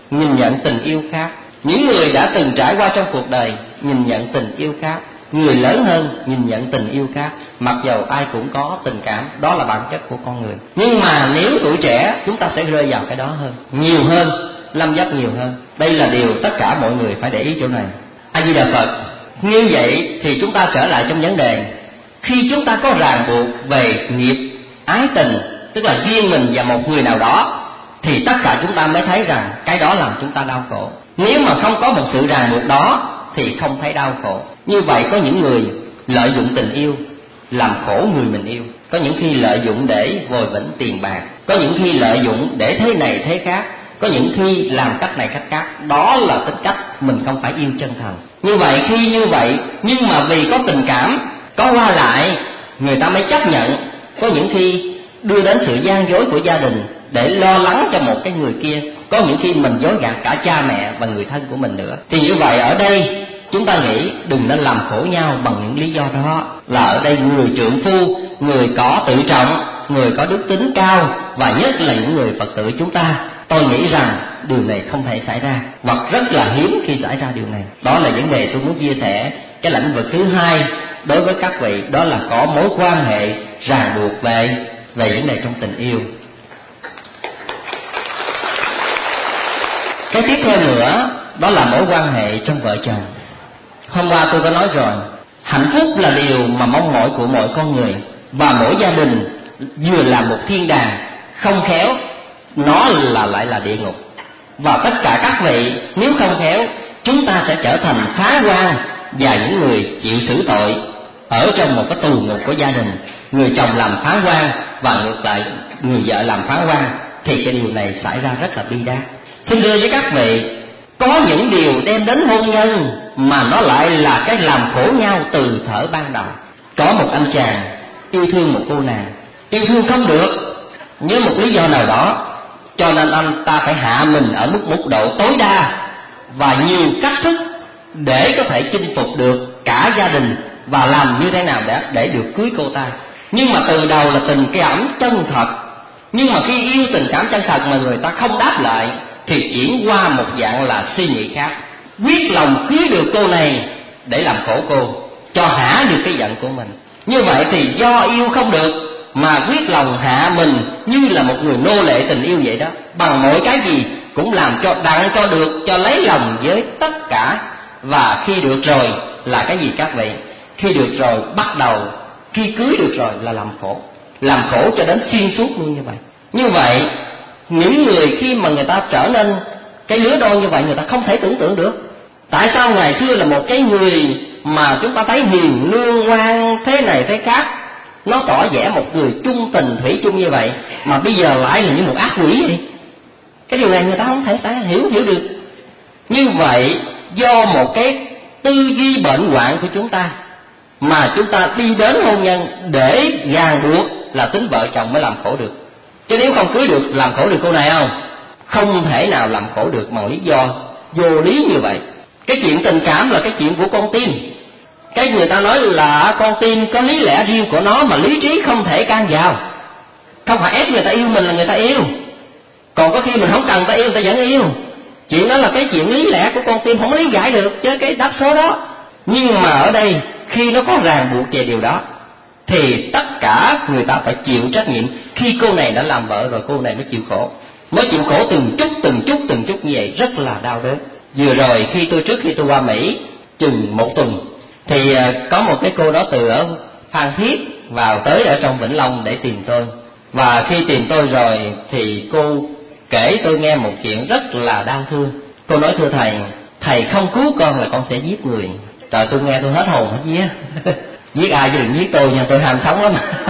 nhìn nhận tình yêu khác. Những người đã từng trải qua trong cuộc đời nhìn nhận tình yêu khác. Người lớn hơn nhìn nhận tình yêu khác. Mặc dầu ai cũng có tình cảm, đó là bản chất của con người. Nhưng mà nếu tuổi trẻ chúng ta sẽ rơi vào cái đó hơn, nhiều hơn, lâm dấp nhiều hơn. Đây là điều tất cả mọi người phải để ý chỗ này. A Di Đà Phật. Như vậy thì chúng ta trở lại trong vấn đề, khi chúng ta có ràng buộc về nghiệp ái tình, tức là riêng mình và một người nào đó, thì tất cả chúng ta mới thấy rằng cái đó làm chúng ta đau khổ. Nếu mà không có một sự ràng buộc đó thì không thấy đau khổ. Như vậy có những người lợi dụng tình yêu làm khổ người mình yêu. Có những khi lợi dụng để vòi vĩnh tiền bạc, có những khi lợi dụng để thế này thế khác, có những khi làm cách này cách khác. Đó là tính cách mình không phải yêu chân thành. Như vậy khi như vậy, nhưng mà vì có tình cảm, có qua lại, người ta mới chấp nhận. Có những khi đưa đến sự gian dối của gia đình để lo lắng cho một cái người kia. Có những khi mình dối gạt cả cha mẹ và người thân của mình nữa. Thì như vậy ở đây chúng ta nghĩ đừng nên làm khổ nhau bằng những lý do đó. Là ở đây người trượng phu, người có tự trọng, người có đức tính cao, và nhất là những người Phật tử chúng ta, tôi nghĩ rằng điều này không thể xảy ra, hoặc rất là hiếm khi xảy ra điều này. Đó là vấn đề tôi muốn chia sẻ. Cái lĩnh vực thứ hai đối với các vị, đó là có mối quan hệ ràng buộc về vấn đề trong tình yêu. Cái tiếp theo nữa đó là mối quan hệ trong vợ chồng. Hôm qua tôi có nói rồi, hạnh phúc là điều mà mong mỏi của mỗi con người, và mỗi gia đình vừa là một thiên đàng, không khéo nó lại là địa ngục. Và tất cả các vị nếu không khéo, chúng ta sẽ trở thành phá quan và những người chịu xử tội ở trong một cái tù ngục của gia đình. Người chồng làm phá quan và ngược lại người vợ làm phá quan, thì cái điều này xảy ra rất là bi đát. Xin đưa với các vị, có những điều đem đến hôn nhân mà nó lại là cái làm khổ nhau từ thuở ban đầu. Có một anh chàng yêu thương một cô nàng, yêu thương không được với một lý do nào đó, cho nên anh ta phải hạ mình ở mức độ tối đa và nhiều cách thức để có thể chinh phục được cả gia đình và làm như thế nào để được cưới cô ta. Nhưng mà từ đầu là tình cảm chân thật, nhưng mà khi yêu tình cảm chân thật mà người ta không đáp lại thì chuyển qua một dạng là suy nghĩ khác, quyết lòng cưới được cô này để làm khổ cô, cho hả được cái giận của mình. Như vậy thì do yêu không được mà quyết lòng hạ mình như là một người nô lệ tình yêu vậy đó, bằng mọi cái gì cũng làm cho đặng cho được, cho lấy lòng với tất cả. Và khi được rồi là cái gì các vị? Khi được rồi bắt đầu, khi cưới được rồi là làm khổ cho đến xuyên suốt luôn như vậy. Như vậy những người khi mà người ta trở nên cái lứa đôi như vậy, người ta không thể tưởng tượng được tại sao ngày xưa là một cái người mà chúng ta thấy hiền lương ngoan thế này thế khác, nó tỏ vẻ một người trung tình thủy chung như vậy, mà bây giờ lại là như một ác quỷ vậy. Cái điều này người ta không thể hiểu được. Như vậy do một cái tư duy bệnh hoạn của chúng ta mà chúng ta đi đến hôn nhân để ràng buộc là tính vợ chồng mới làm khổ được. Chứ nếu không cưới được làm khổ được cô này không? Không thể nào làm khổ được bằng lý do vô lý như vậy. Cái chuyện tình cảm là cái chuyện của con tim. Cái người ta nói là con tim có lý lẽ riêng của nó mà lý trí không thể can vào. Không phải ép người ta yêu mình là người ta yêu, còn có khi mình không cần người ta yêu, người ta vẫn yêu. Chuyện đó là cái chuyện lý lẽ của con tim không lý giải được chứ cái đáp số đó. Nhưng mà ở đây khi nó có ràng buộc về điều đó thì tất cả người ta phải chịu trách nhiệm. Khi cô này đã làm vợ rồi, cô này mới chịu khổ từng chút như vậy, rất là đau đớn. Vừa rồi trước khi tôi qua Mỹ chừng một tuần thì có một cái cô đó từ ở Phan Thiết vào tới ở trong Vĩnh Long để tìm tôi. Và khi tìm tôi rồi thì cô kể tôi nghe một chuyện rất là đau thương. Cô nói: thưa thầy không cứu con là con sẽ giết người. Trời, tôi nghe tôi hết hồn hết vía. Giết ai chứ đừng giết tôi nha, tôi ham sống lắm.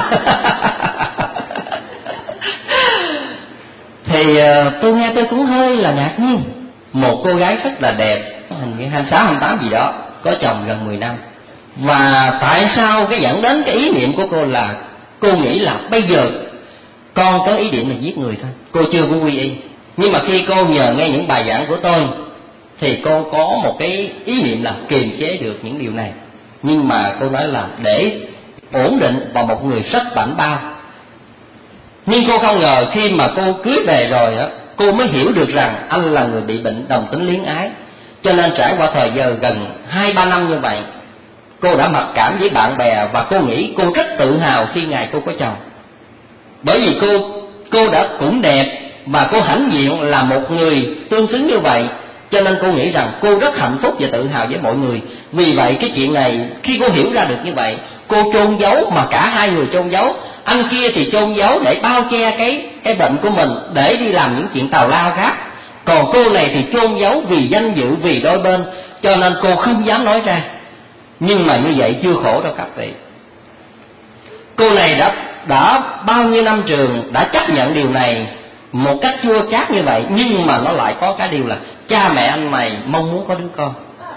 Thì tôi nghe tôi cũng hơi là ngạc nhiên. Một cô gái rất là đẹp, hình như 26, 28 gì đó, có chồng gần 10 năm. Và tại sao cái dẫn đến cái ý niệm của cô là cô nghĩ là bây giờ con có ý định là giết người thôi, cô chưa có quy y. Nhưng mà khi cô nhờ nghe những bài giảng của tôi thì cô có một cái ý niệm là kiềm chế được những điều này. Nhưng mà cô nói là để ổn định vào một người rất bảnh bao. Nhưng cô không ngờ khi mà cô cưới về rồi á, cô mới hiểu được rằng anh là người bị bệnh đồng tính luyến ái. Cho nên trải qua thời giờ gần 2-3 năm như vậy, cô đã mặc cảm với bạn bè và cô nghĩ cô rất tự hào khi ngày cô có chồng. Bởi vì cô đã cũng đẹp và cô hãnh diện là một người tương xứng như vậy, cho nên cô nghĩ rằng cô rất hạnh phúc và tự hào với mọi người. Vì vậy cái chuyện này khi cô hiểu ra được như vậy, cô chôn giấu, mà cả hai người chôn giấu. Anh kia thì chôn giấu để bao che cái bệnh của mình, để đi làm những chuyện tào lao khác. Còn cô này thì chôn giấu vì danh dự, vì đôi bên, cho nên cô không dám nói ra. Nhưng mà như vậy chưa khổ đâu các vị. Cô này đã bao nhiêu năm trường đã chấp nhận điều này một cách chua chát như vậy, nhưng mà nó lại có cái điều là cha mẹ anh mày mong muốn có đứa con,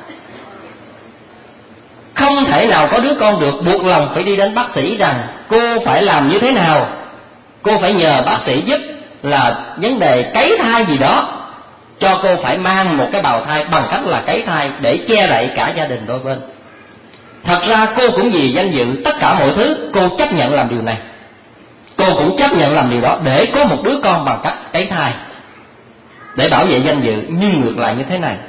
không thể nào có đứa con được, buộc lòng phải đi đến bác sĩ rằng cô phải làm như thế nào. Cô phải nhờ bác sĩ giúp là vấn đề cấy thai gì đó, cho cô phải mang một cái bào thai bằng cách là cấy thai để che đậy cả gia đình đôi bên. Thật ra cô cũng vì danh dự, tất cả mọi thứ cô chấp nhận làm điều này. Cô cũng chấp nhận làm điều đó để có một đứa con bằng cách cấy thai, để bảo vệ danh dự. Nhưng ngược lại như thế này,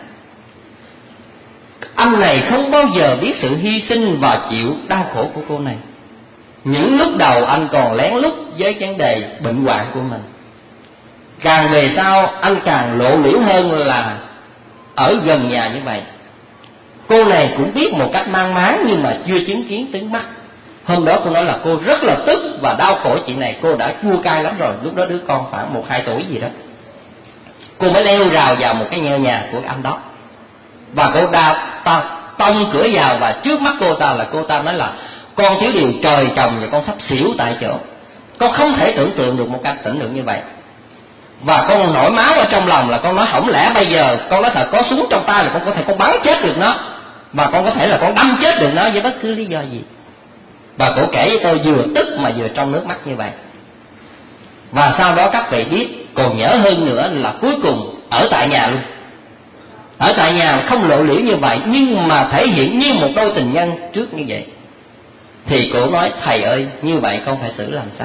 anh này không bao giờ biết sự hy sinh và chịu đau khổ của cô này. Những lúc đầu anh còn lén lút với vấn đề bệnh hoạn của mình, càng về sau anh càng lộ liễu hơn là ở gần nhà như vậy. Cô này cũng biết một cách mang máng nhưng mà chưa chứng kiến tướng mắt. Hôm đó cô nói là cô rất là tức và đau khổ chuyện này, cô đã chua cay lắm rồi. Lúc đó đứa con khoảng 1-2 tuổi gì đó. Cô mới leo rào vào một cái ngôi nhà của anh đó, và cô ta tông cửa vào, và trước mắt cô ta là cô ta nói là con thiếu điều trời chồng và con sắp xỉu tại chỗ. Con không thể tưởng tượng được một cách tưởng tượng như vậy. Và con nổi máu ở trong lòng là con nói không lẽ bây giờ con nói thật có súng trong tay là con có thể con bắn chết được nó, và con có thể là con đâm chết được nó với bất cứ lý do gì. Và cổ kể với tôi vừa tức mà vừa trong nước mắt như vậy. Và sau đó các vị biết còn nhớ hơn nữa là cuối cùng ở tại nhà luôn. Ở tại nhà không lộ liễu như vậy, nhưng mà thể hiện như một đôi tình nhân trước như vậy. Thì cổ nói thầy ơi, như vậy con phải xử làm sao?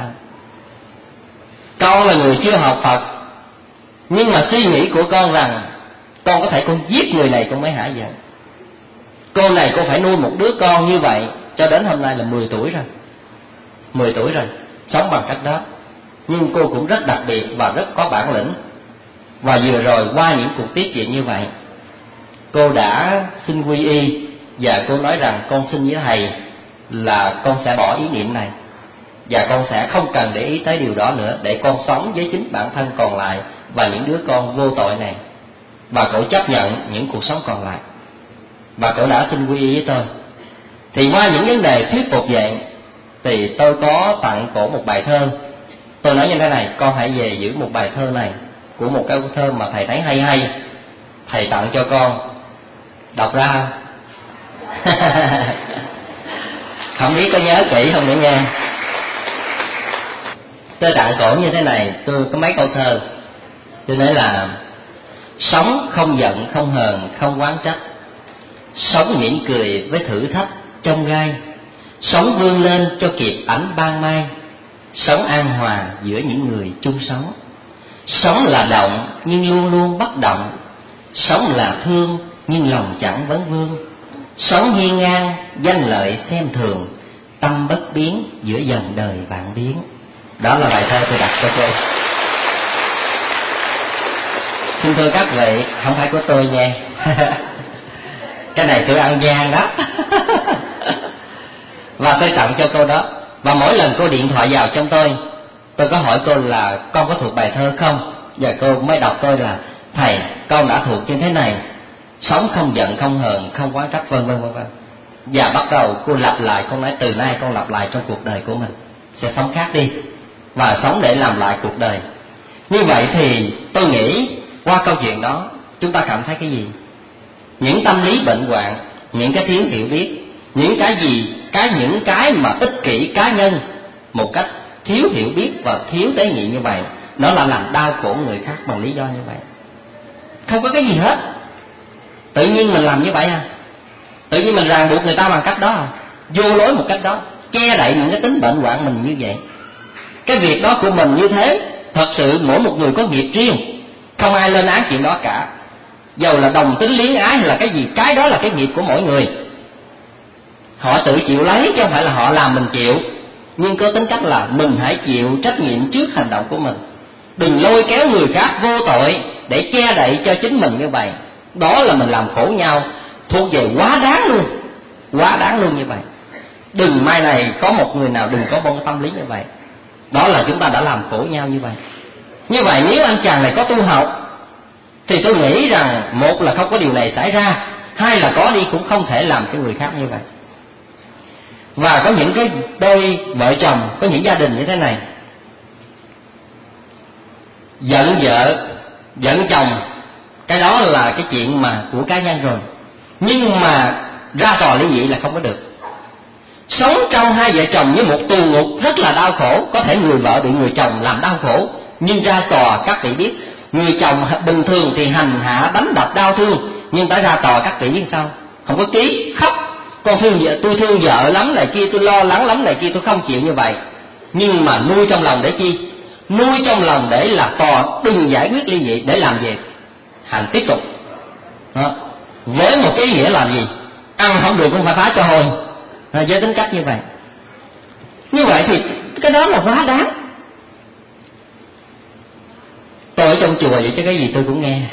Con là người chưa học Phật, nhưng mà suy nghĩ của con rằng con có thể con giết người này con mới hả giận. Cô này cô phải nuôi một đứa con như vậy cho đến hôm nay là 10 tuổi rồi. 10 tuổi rồi, sống bằng cách đó. Nhưng cô cũng rất đặc biệt và rất có bản lĩnh. Và vừa rồi qua những cuộc tiếp chuyện như vậy, cô đã xin quy y, và cô nói rằng con xin với thầy là con sẽ bỏ ý niệm này, và con sẽ không cần để ý tới điều đó nữa, để con sống với chính bản thân còn lại và những đứa con vô tội này. Và cô chấp nhận những cuộc sống còn lại, và cô đã xin quy y với tôi. Thì qua những vấn đề thuyết phục vậy, thì tôi có tặng cổ một bài thơ. Tôi nói như thế này, con hãy về giữ một bài thơ này, của một cái thơ mà thầy thấy hay, thầy tặng cho con. Đọc ra không biết có nhớ kỹ không nữa nha. Tôi tặng cổ như thế này, tôi có mấy câu thơ. Tôi nói là sống không giận, không hờn, không oán trách, sống mỉm cười với thử thách trong gai, sống vươn lên cho kịp ánh ban mai, sống an hòa giữa những người chung sống. Sống là động nhưng luôn luôn bất động, sống là thương nhưng lòng chẳng vấn vương, sống hiên ngang danh lợi xem thường, tâm bất biến giữa dòng đời vạn biến. Đó là bài thơ tôi đặt cho cô. Xin thưa các vị, không phải của tôi nha. Cái này tôi ăn gian đó. Và tôi tặng cho cô đó. Và mỗi lần cô điện thoại vào trong tôi có hỏi cô là con có thuộc bài thơ không, và cô mới đọc tôi là thầy, con đã thuộc như thế này: sống không giận, không hờn, không oán trách, vân vân vân vân. Và bắt đầu cô lặp lại, con nói từ nay con lặp lại trong cuộc đời của mình, sẽ sống khác đi và sống để làm lại cuộc đời. Như vậy thì tôi nghĩ qua câu chuyện đó chúng ta cảm thấy cái gì? Những tâm lý bệnh hoạn, những cái thiếu hiểu biết, những cái gì, những cái mà ích kỷ cá nhân, một cách thiếu hiểu biết và thiếu tế nhị như vậy, nó là làm đau khổ người khác bằng lý do như vậy. Không có cái gì hết, tự nhiên mình làm như vậy à? Tự nhiên mình ràng buộc người ta bằng cách đó à? Vô lối một cách đó, che đậy những cái tính bệnh hoạn mình như vậy. Cái việc đó của mình như thế, thật sự mỗi một người có nghiệp riêng, không ai lên án chuyện đó cả. Dầu là đồng tính luyến ái hay là cái gì, cái đó là cái nghiệp của mỗi người. Họ tự chịu lấy chứ không phải là họ làm mình chịu. Nhưng có tính cách là mình hãy chịu trách nhiệm trước hành động của mình. Đừng lôi kéo người khác vô tội để che đậy cho chính mình như vậy. Đó là mình làm khổ nhau, thuộc về quá đáng luôn. Quá đáng luôn như vậy. Đừng mai này có một người nào đừng có một tâm lý như vậy. Đó là chúng ta đã làm khổ nhau như vậy. Như vậy nếu anh chàng này có tu học thì tôi nghĩ rằng một là không có điều này xảy ra, hai là có đi cũng không thể làm cái người khác như vậy. Và có những cái đôi vợ chồng, có những gia đình như thế này, giận vợ, giận chồng, cái đó là cái chuyện mà của cá nhân rồi. Nhưng mà ra tòa ly dị là không có được. Sống trong hai vợ chồng như một tù ngục rất là đau khổ. Có thể người vợ bị người chồng làm đau khổ, nhưng ra tòa các vị biết, người chồng bình thường thì hành hạ đánh đập đau thương, nhưng tới ra tòa các vị biết sao? Không có ký, khóc. Con thương vợ, tôi thương vợ lắm này kia, tôi lo lắng lắm này kia, tôi không chịu như vậy. Nhưng mà nuôi trong lòng để chi? Nuôi trong lòng để là tòa đừng giải quyết ly dị, để làm gì? Hành tiếp tục. Đó. Với một cái ý nghĩa là gì? Ăn không được cũng phải phá cho hôi. Với tính cách như vậy. Như vậy thì cái đó là quá đáng. Tôi ở trong chùa vậy chứ cái gì tôi cũng nghe.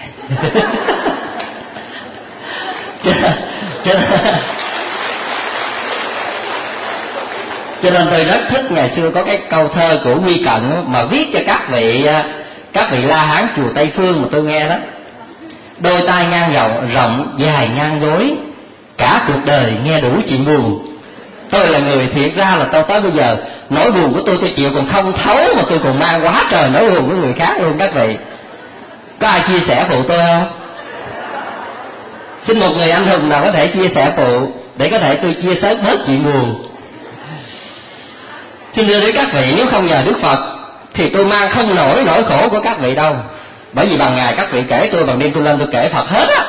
Cho nên tôi rất thích ngày xưa có cái câu thơ của Huy Cận mà viết cho các vị La Hán chùa Tây Phương mà tôi nghe đó. Đôi tai ngang rộng dài ngang gối, cả cuộc đời nghe đủ chuyện buồn. Tôi là người thiệt ra là tôi tới bây giờ nỗi buồn của tôi chịu còn không thấu, mà tôi còn mang quá trời nỗi buồn của người khác luôn các vị. Có ai chia sẻ phụ tôi không? Xin một người anh hùng nào có thể chia sẻ phụ, để có thể tôi chia sẻ bớt chuyện buồn. Xin thưa với các vị, nếu không nhờ Đức Phật thì tôi mang không nổi nỗi khổ của các vị đâu. Bởi vì bằng ngày các vị kể tôi, bằng đêm tôi lên tôi kể Phật hết á.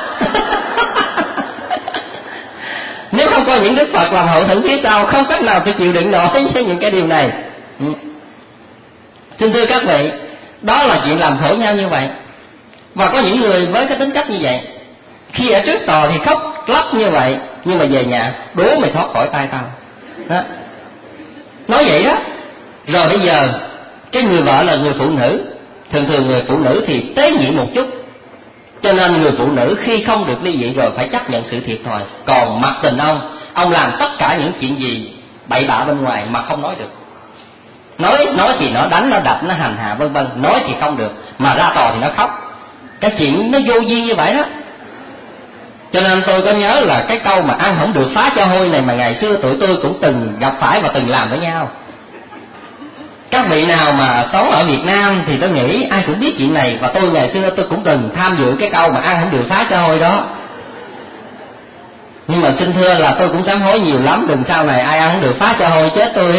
Nếu không có những Đức Phật làm hậu thuẫn phía sau, không cách nào tôi chịu đựng nổi với những cái điều này. Xin thưa các vị, đó là chuyện làm khổ nhau như vậy. Và có những người với cái tính cách như vậy, khi ở trước tòa thì khóc lóc như vậy, nhưng mà về nhà đố mày thoát khỏi tay tao đó. Nói vậy đó. Rồi bây giờ cái người vợ là người phụ nữ, thường người phụ nữ thì tế nhị một chút, cho nên người phụ nữ khi không được ly dị rồi phải chấp nhận sự thiệt thòi. Còn mặc tình ông làm tất cả những chuyện gì bậy bạ bên ngoài mà không nói được. Nói thì nó đánh, nó đập, nó hành hạ vân vân, nói thì không được, mà ra tòa thì nó khóc. Cái chuyện nó vô duyên như vậy đó. Cho nên tôi có nhớ là cái câu mà ăn không được phá cho hôi này mà ngày xưa tụi tôi cũng từng gặp phải và từng làm với nhau. Các vị nào mà sống ở Việt Nam thì tôi nghĩ ai cũng biết chuyện này, và tôi ngày xưa tôi cũng từng tham dự cái câu mà ăn không được phá cho hôi đó. Nhưng mà xin thưa là tôi cũng sám hối nhiều lắm, đừng sau này ai ăn không được phá cho hôi chết tôi.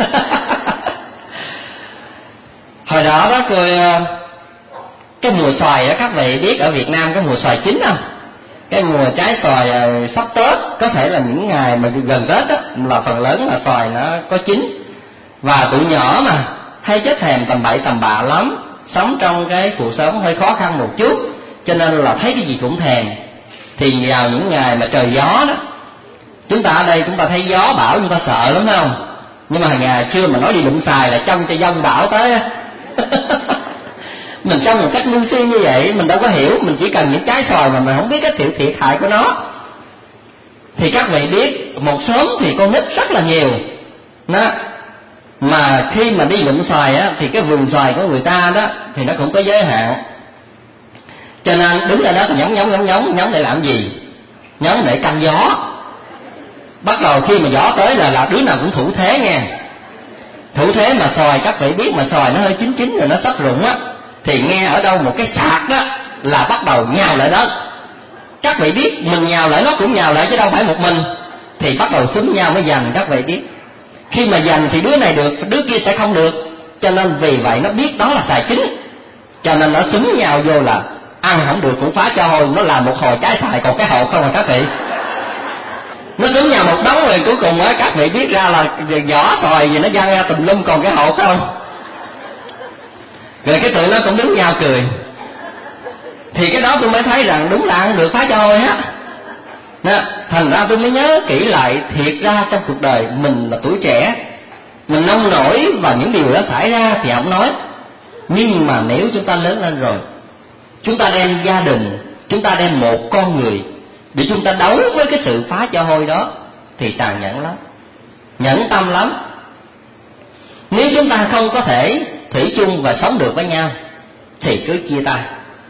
Hồi đó đó cái mùa xoài đó, các vị biết ở Việt Nam cái mùa xoài chín không? Cái mùa trái xoài sắp Tết, có thể là những ngày mà gần Tết đó, là phần lớn là xoài nó có chín. Và tụi nhỏ mà hay chết thèm tầm bậy tầm bạ lắm, sống trong cái cuộc sống hơi khó khăn một chút, cho nên là thấy cái gì cũng thèm. Thì vào những ngày mà trời gió đó, chúng ta ở đây chúng ta thấy gió bão chúng ta sợ lắm phải không? Nhưng mà ngày xưa mà nói đi lụm xài là trông cho giông bão tới á. Mình trong một cách ngu si như vậy, mình đâu có hiểu, mình chỉ cần những trái xoài mà mình không biết cái thiệt hại của nó. Thì các vị biết một xóm thì con nít rất là nhiều đó, mà khi mà đi lụm xoài á thì cái vườn xoài của người ta đó thì nó cũng có giới hạn, cho nên đứng ở đó thì nhóng để làm gì? Nhóng để canh gió. Bắt đầu khi mà gió tới là đứa nào cũng thủ thế nha. Thủ thế mà xoài, các vị biết mà xoài nó hơi chín rồi nó sắp rụng á, thì nghe ở đâu một cái sạc đó là bắt đầu nhào lại đó. Các vị biết mình nhào lại nó cũng nhào lại chứ đâu phải một mình, thì bắt đầu xúm nhau mới giành. Các vị biết khi mà giành thì đứa này được, đứa kia sẽ không được, cho nên vì vậy nó biết đó là xài chín, cho nên nó xúm nhau vô là ăn không được cũng phá cho hôi. Nó làm một hồi trái xài còn cái hột không à các vị. Nó xúm nhau một đống rồi cuối cùng á các vị biết ra là vỏ xoài gì nó văng ra tùm lum còn cái hột không. Rồi cái tụi nó cũng đứng nhau cười. Thì cái đó tôi mới thấy rằng đúng là ăn được phá cho hôi á. Thành ra tôi mới nhớ kỹ lại, thiệt ra trong cuộc đời mình là tuổi trẻ, mình nông nổi và những điều đó xảy ra thì không nói. Nhưng mà nếu chúng ta lớn lên rồi, chúng ta đem gia đình, chúng ta đem một con người để chúng ta đấu với cái sự phá cho hôi đó thì tàn nhẫn lắm, nhẫn tâm lắm. Nếu chúng ta không có thể thủy chung và sống được với nhau thì cứ chia tay.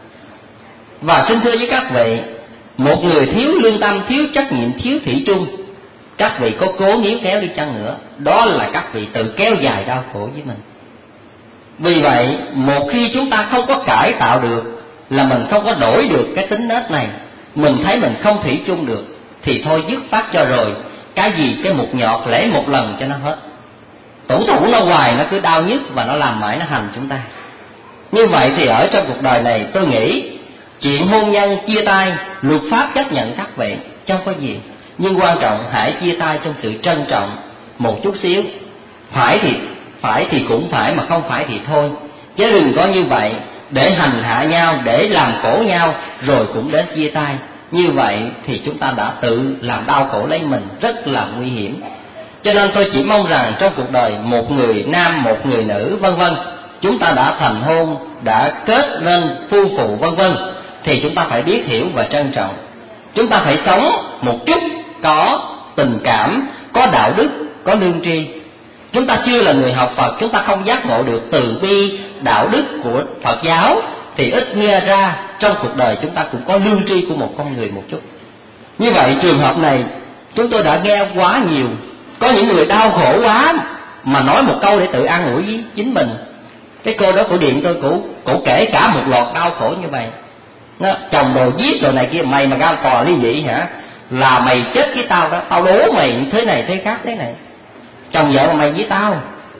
Và xin thưa với các vị, một người thiếu lương tâm, thiếu trách nhiệm, thiếu thủy chung, các vị có cố níu kéo đi chăng nữa, đó là các vị tự kéo dài đau khổ với mình. Vì vậy, một khi chúng ta không có cải tạo được, là mình không có đổi được cái tính nết này, mình thấy mình không thủy chung được, thì thôi dứt phát cho rồi. Cái gì cái một nhọt lễ một lần cho nó hết. Tủ thủ nó hoài, nó cứ đau nhức và nó làm mãi, nó hành chúng ta. Như vậy thì ở trong cuộc đời này tôi nghĩ chuyện hôn nhân chia tay, luật pháp chấp nhận các vị, chẳng có gì. Nhưng quan trọng hãy chia tay trong sự trân trọng một chút xíu. Phải thì cũng phải, mà không phải thì thôi. Chứ đừng có như vậy để hành hạ nhau, để làm khổ nhau, rồi cũng đến chia tay. Như vậy thì chúng ta đã tự làm đau khổ lấy mình, rất là nguy hiểm. Cho nên tôi chỉ mong rằng trong cuộc đời, một người nam, một người nữ, vân vân, chúng ta đã thành hôn, đã kết nên phu phụ, vân vân, thì chúng ta phải biết hiểu và trân trọng. Chúng ta phải sống một chút có tình cảm, có đạo đức, có lương tri. Chúng ta chưa là người học Phật, chúng ta không giác ngộ được từ bi, đạo đức của Phật giáo, thì ít nghe ra trong cuộc đời chúng ta cũng có lương tri của một con người một chút. Như vậy trường hợp này chúng tôi đã nghe quá nhiều. Có những người đau khổ quá mà nói một câu để tự an ủi với chính mình. Cái cô đó cổ điện tôi, cổ kể cả một loạt đau khổ như vậy. Nó chồng đồ giết đồ này kia, mày mà ra tòa ly dị hả, là mày chết với tao đó, tao đố mày thế này thế khác thế này. Chồng vợ mà mày với tao.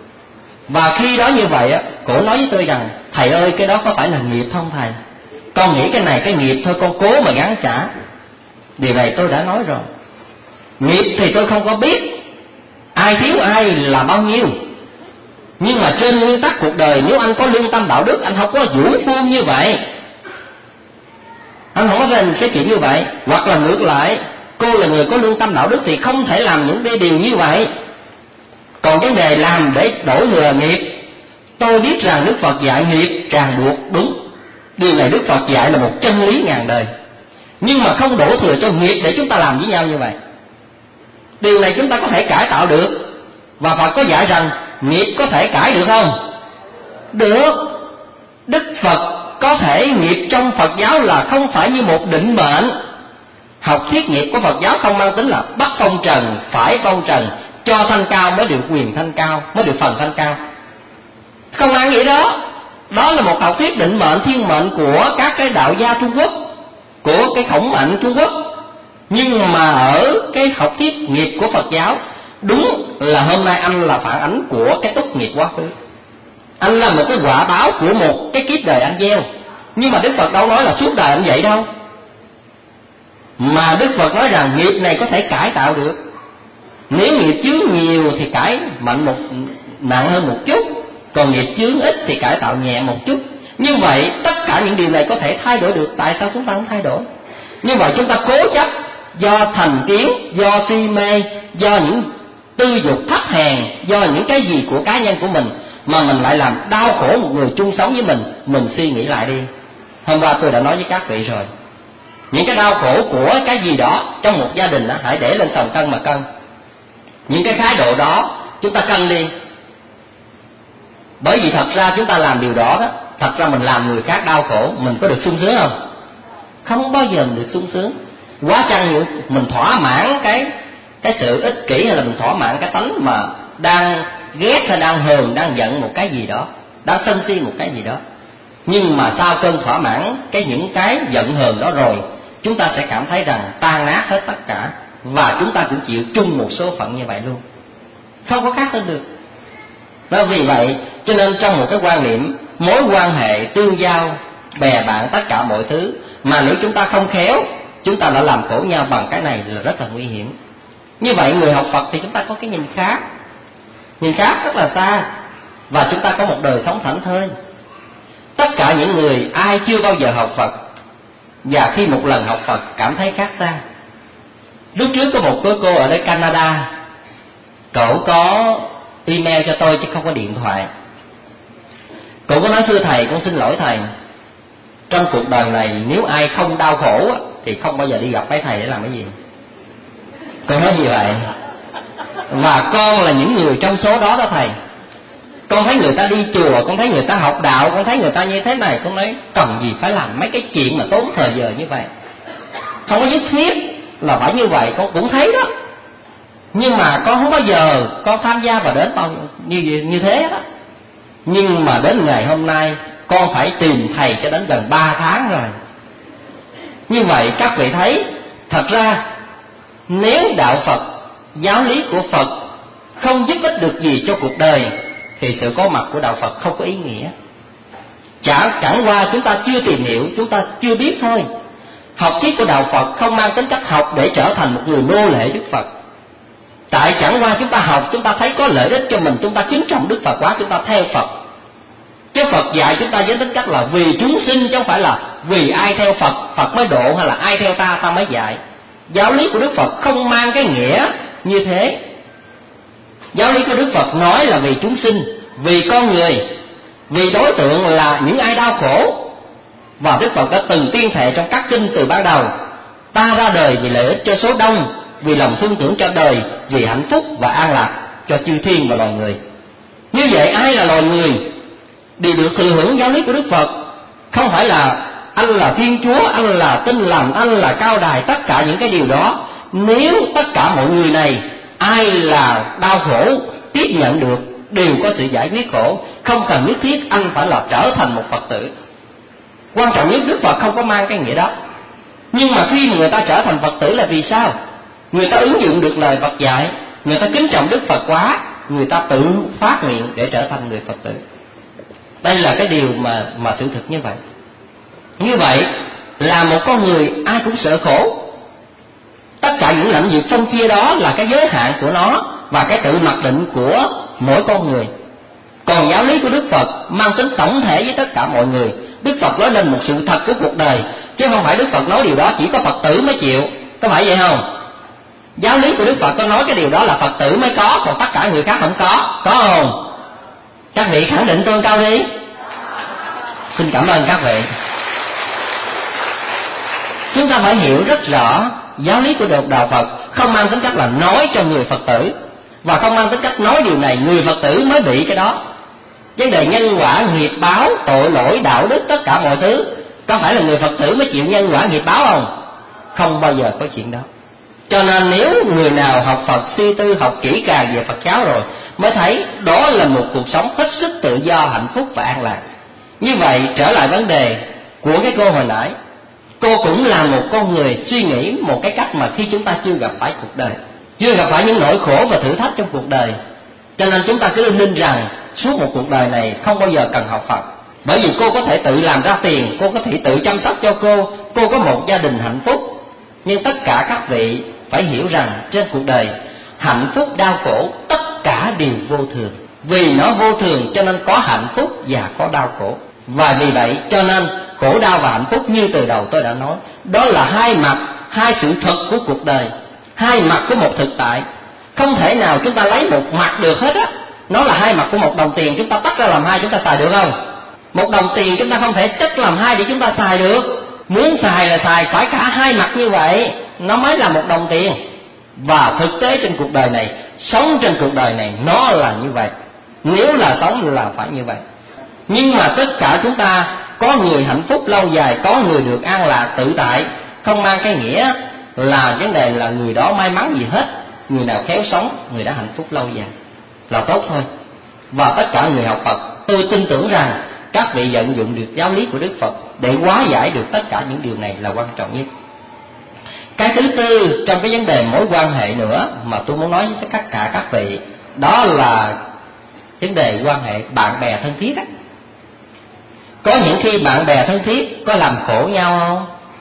Và khi đó như vậy á, cổ nói với tôi rằng thầy ơi, cái đó có phải là nghiệp không thầy? Con nghĩ cái này cái nghiệp thôi, con cố mà gắng trả. Điều này tôi đã nói rồi. Nghiệp thì tôi không có biết ai thiếu ai là bao nhiêu, nhưng mà trên nguyên tắc cuộc đời, nếu anh có lương tâm đạo đức, anh không có vũ phu như vậy, anh không có làm cái chuyện như vậy. Hoặc là ngược lại, cô là người có lương tâm đạo đức thì không thể làm những điều như vậy. Còn vấn đề làm để đổi thừa nghiệp, tôi biết rằng Đức Phật dạy nghiệp ràng buộc, đúng. Điều này Đức Phật dạy là một chân lý ngàn đời. Nhưng mà không đổ thừa cho nghiệp để chúng ta làm với nhau như vậy. Điều này chúng ta có thể cải tạo được. Và Phật có dạy rằng nghiệp có thể cải được không? Được. Đức Phật có thể nghiệp trong Phật giáo là không phải như một định mệnh. Học thuyết nghiệp của Phật giáo không mang tính là bắt phong trần, phải phong trần, cho thanh cao mới được quyền thanh cao, mới được phần thanh cao. Không ăn vậy đó. Đó là một học thuyết định mệnh, thiên mệnh của các cái đạo gia Trung Quốc, của cái khổng mạnh Trung Quốc. Nhưng mà ở cái học thuyết nghiệp của Phật giáo, đúng là hôm nay anh là phản ánh của cái túc nghiệp quá khứ. Anh là một cái quả báo của một cái kiếp đời anh gieo. Nhưng mà Đức Phật đâu nói là suốt đời anh vậy đâu. Mà Đức Phật nói rằng nghiệp này có thể cải tạo được. Nếu nghiệp chướng nhiều thì cải nặng hơn một chút, còn nghiệp chướng ít thì cải tạo nhẹ một chút. Như vậy tất cả những điều này có thể thay đổi được. Tại sao chúng ta không thay đổi? Như vậy chúng ta cố chấp do thành kiến, do si mê, do những tư dục thấp hèn, do những cái gì của cá nhân của mình, mà mình lại làm đau khổ một người chung sống với mình. Mình suy nghĩ lại đi. Hôm qua tôi đã nói với các vị rồi, những cái đau khổ của cái gì đó trong một gia đình đó, hãy để lên sòng cân mà cân. Những cái thái độ đó chúng ta cân đi. Bởi vì thật ra chúng ta làm điều đó đó, thật ra mình làm người khác đau khổ, mình có được sung sướng không? Không bao giờ mình được sung sướng. Quá chăng như mình thỏa mãn cái sự ích kỷ, hay là mình thỏa mãn cái tánh mà đang ghét, hay đang hờn, đang giận một cái gì đó, đang sân si một cái gì đó. Nhưng mà sau cơn thỏa mãn những cái giận hờn đó rồi, chúng ta sẽ cảm thấy rằng tan nát hết tất cả, và chúng ta cũng chịu chung một số phận như vậy luôn, không có khác hơn được. Đó, vì vậy cho nên trong một cái quan niệm mối quan hệ tương giao, bè bạn, tất cả mọi thứ, mà nếu chúng ta không khéo, chúng ta đã làm khổ nhau bằng cái này là rất là nguy hiểm. Như vậy người học Phật thì chúng ta có cái nhìn khác rất là xa, và chúng ta có một đời sống thảnh thơi. Tất cả những người ai chưa bao giờ học Phật và khi một lần học Phật cảm thấy khác xa. Lúc trước có một cô ở đây Canada, cậu có email cho tôi chứ không có điện thoại. Cậu có nói: thưa thầy, con xin lỗi thầy, trong cuộc đời này nếu ai không đau khổ thì không bao giờ đi gặp mấy thầy để làm cái gì. Con nói như vậy. Và con là những người trong số đó đó thầy. Con thấy người ta đi chùa, con thấy người ta học đạo, con thấy người ta như thế này, con nói cần gì phải làm mấy cái chuyện mà tốn thời giờ như vậy. Không có nhất thiết là phải như vậy, con cũng thấy đó. Nhưng mà con không bao giờ con tham gia vào đến bao như thế đó. Nhưng mà đến ngày hôm nay con phải tìm thầy cho đến gần 3 tháng rồi. Như vậy các vị thấy, thật ra nếu đạo Phật, giáo lý của Phật không giúp ích được gì cho cuộc đời thì sự có mặt của đạo Phật không có ý nghĩa. Chẳng qua chúng ta chưa tìm hiểu, chúng ta chưa biết thôi. Học thuyết của đạo Phật không mang tính cách học để trở thành một người nô lệ Đức Phật. Tại chẳng qua chúng ta học, chúng ta thấy có lợi ích cho mình, chúng ta kính trọng Đức Phật quá, chúng ta theo Phật. Chứ Phật dạy chúng ta với tính cách là vì chúng sinh, chứ không phải là vì ai theo Phật, Phật mới độ, hay là ai theo ta, ta mới dạy. Giáo lý của Đức Phật không mang cái nghĩa như thế. Giáo lý của Đức Phật nói là vì chúng sinh, vì con người, vì đối tượng là những ai đau khổ. Và Đức Phật đã từng tuyên thệ trong các kinh từ ban đầu: ta ra đời vì lợi ích cho số đông, vì lòng thương tưởng cho đời, vì hạnh phúc và an lạc cho chư thiên và loài người. Như vậy ai là loài người đều được thừa hưởng giáo lý của Đức Phật. Không phải là anh là Thiên Chúa, anh là Tin Lành, anh là Cao Đài, tất cả những cái điều đó. Nếu tất cả mọi người này, ai là đau khổ tiếp nhận được, đều có sự giải quyết khổ. Không cần nhất thiết anh phải là trở thành một Phật tử. Quan trọng nhất Đức Phật không có mang cái nghĩa đó. Nhưng mà khi người ta trở thành Phật tử là vì sao? Người ta ứng dụng được lời Phật dạy, người ta kính trọng Đức Phật quá, người ta tự phát nguyện để trở thành người Phật tử. Đây là cái điều mà sự thực như vậy. Như vậy là một con người ai cũng sợ khổ. Tất cả những lãnh vực phân chia đó là cái giới hạn của nó và cái tự mặc định của mỗi con người. Còn giáo lý của Đức Phật mang tính tổng thể với tất cả mọi người. Đức Phật nói lên một sự thật của cuộc đời, chứ không phải Đức Phật nói điều đó chỉ có Phật tử mới chịu. Có phải vậy không? Giáo lý của Đức Phật có nói cái điều đó là Phật tử mới có, còn tất cả người khác không có. Có không? Các vị khẳng định tôi cao đi. Xin cảm ơn các vị. Chúng ta phải hiểu rất rõ giáo lý của đạo Phật không mang tính cách là nói cho người Phật tử, và không mang tính cách nói điều này người Phật tử mới bị cái đó. Vấn đề nhân quả, nghiệp báo, tội lỗi, đạo đức, tất cả mọi thứ, có phải là người Phật tử mới chịu nhân quả nghiệp báo không? Không bao giờ có chuyện đó. Cho nên nếu người nào học Phật, suy tư, học kỹ càng về Phật giáo rồi, mới thấy đó là một cuộc sống hết sức tự do, hạnh phúc và an lạc. Như vậy trở lại vấn đề của cái cô hồi nãy, cô cũng là một con người suy nghĩ một cái cách mà khi chúng ta chưa gặp phải cuộc đời, chưa gặp phải những nỗi khổ và thử thách trong cuộc đời, cho nên chúng ta cứ tin rằng suốt một cuộc đời này không bao giờ cần học Phật. Bởi vì cô có thể tự làm ra tiền, cô có thể tự chăm sóc cho cô có một gia đình hạnh phúc. Nhưng tất cả các vị phải hiểu rằng trên cuộc đời, hạnh phúc, đau khổ, tất cả đều vô thường. Vì nó vô thường cho nên có hạnh phúc và có đau khổ. Và vì vậy cho nên khổ đau và hạnh phúc như từ đầu tôi đã nói, đó là hai mặt, hai sự thật của cuộc đời, hai mặt của một thực tại. Không thể nào chúng ta lấy một mặt được hết á. Nó là hai mặt của một đồng tiền, chúng ta tách ra làm hai, chúng ta xài được không? Một đồng tiền chúng ta không thể tách làm hai để chúng ta xài được. Muốn xài là xài phải cả hai mặt như vậy, nó mới là một đồng tiền. Và thực tế trên cuộc đời này, sống trên cuộc đời này nó là như vậy. Nếu là sống là phải như vậy. Nhưng mà tất cả chúng ta, có người hạnh phúc lâu dài, có người được an lạc tự tại, không mang cái nghĩa là vấn đề là người đó may mắn gì hết. Người nào khéo sống, người đã hạnh phúc lâu dài là tốt thôi. Và tất cả người học Phật, tôi tin tưởng rằng các vị vận dụng được giáo lý của Đức Phật để hóa giải được tất cả những điều này là quan trọng nhất. Cái thứ tư trong cái vấn đề mối quan hệ nữa mà tôi muốn nói với tất cả các vị, đó là vấn đề quan hệ bạn bè thân thiết đó. Có những khi bạn bè thân thiết có làm khổ nhau không?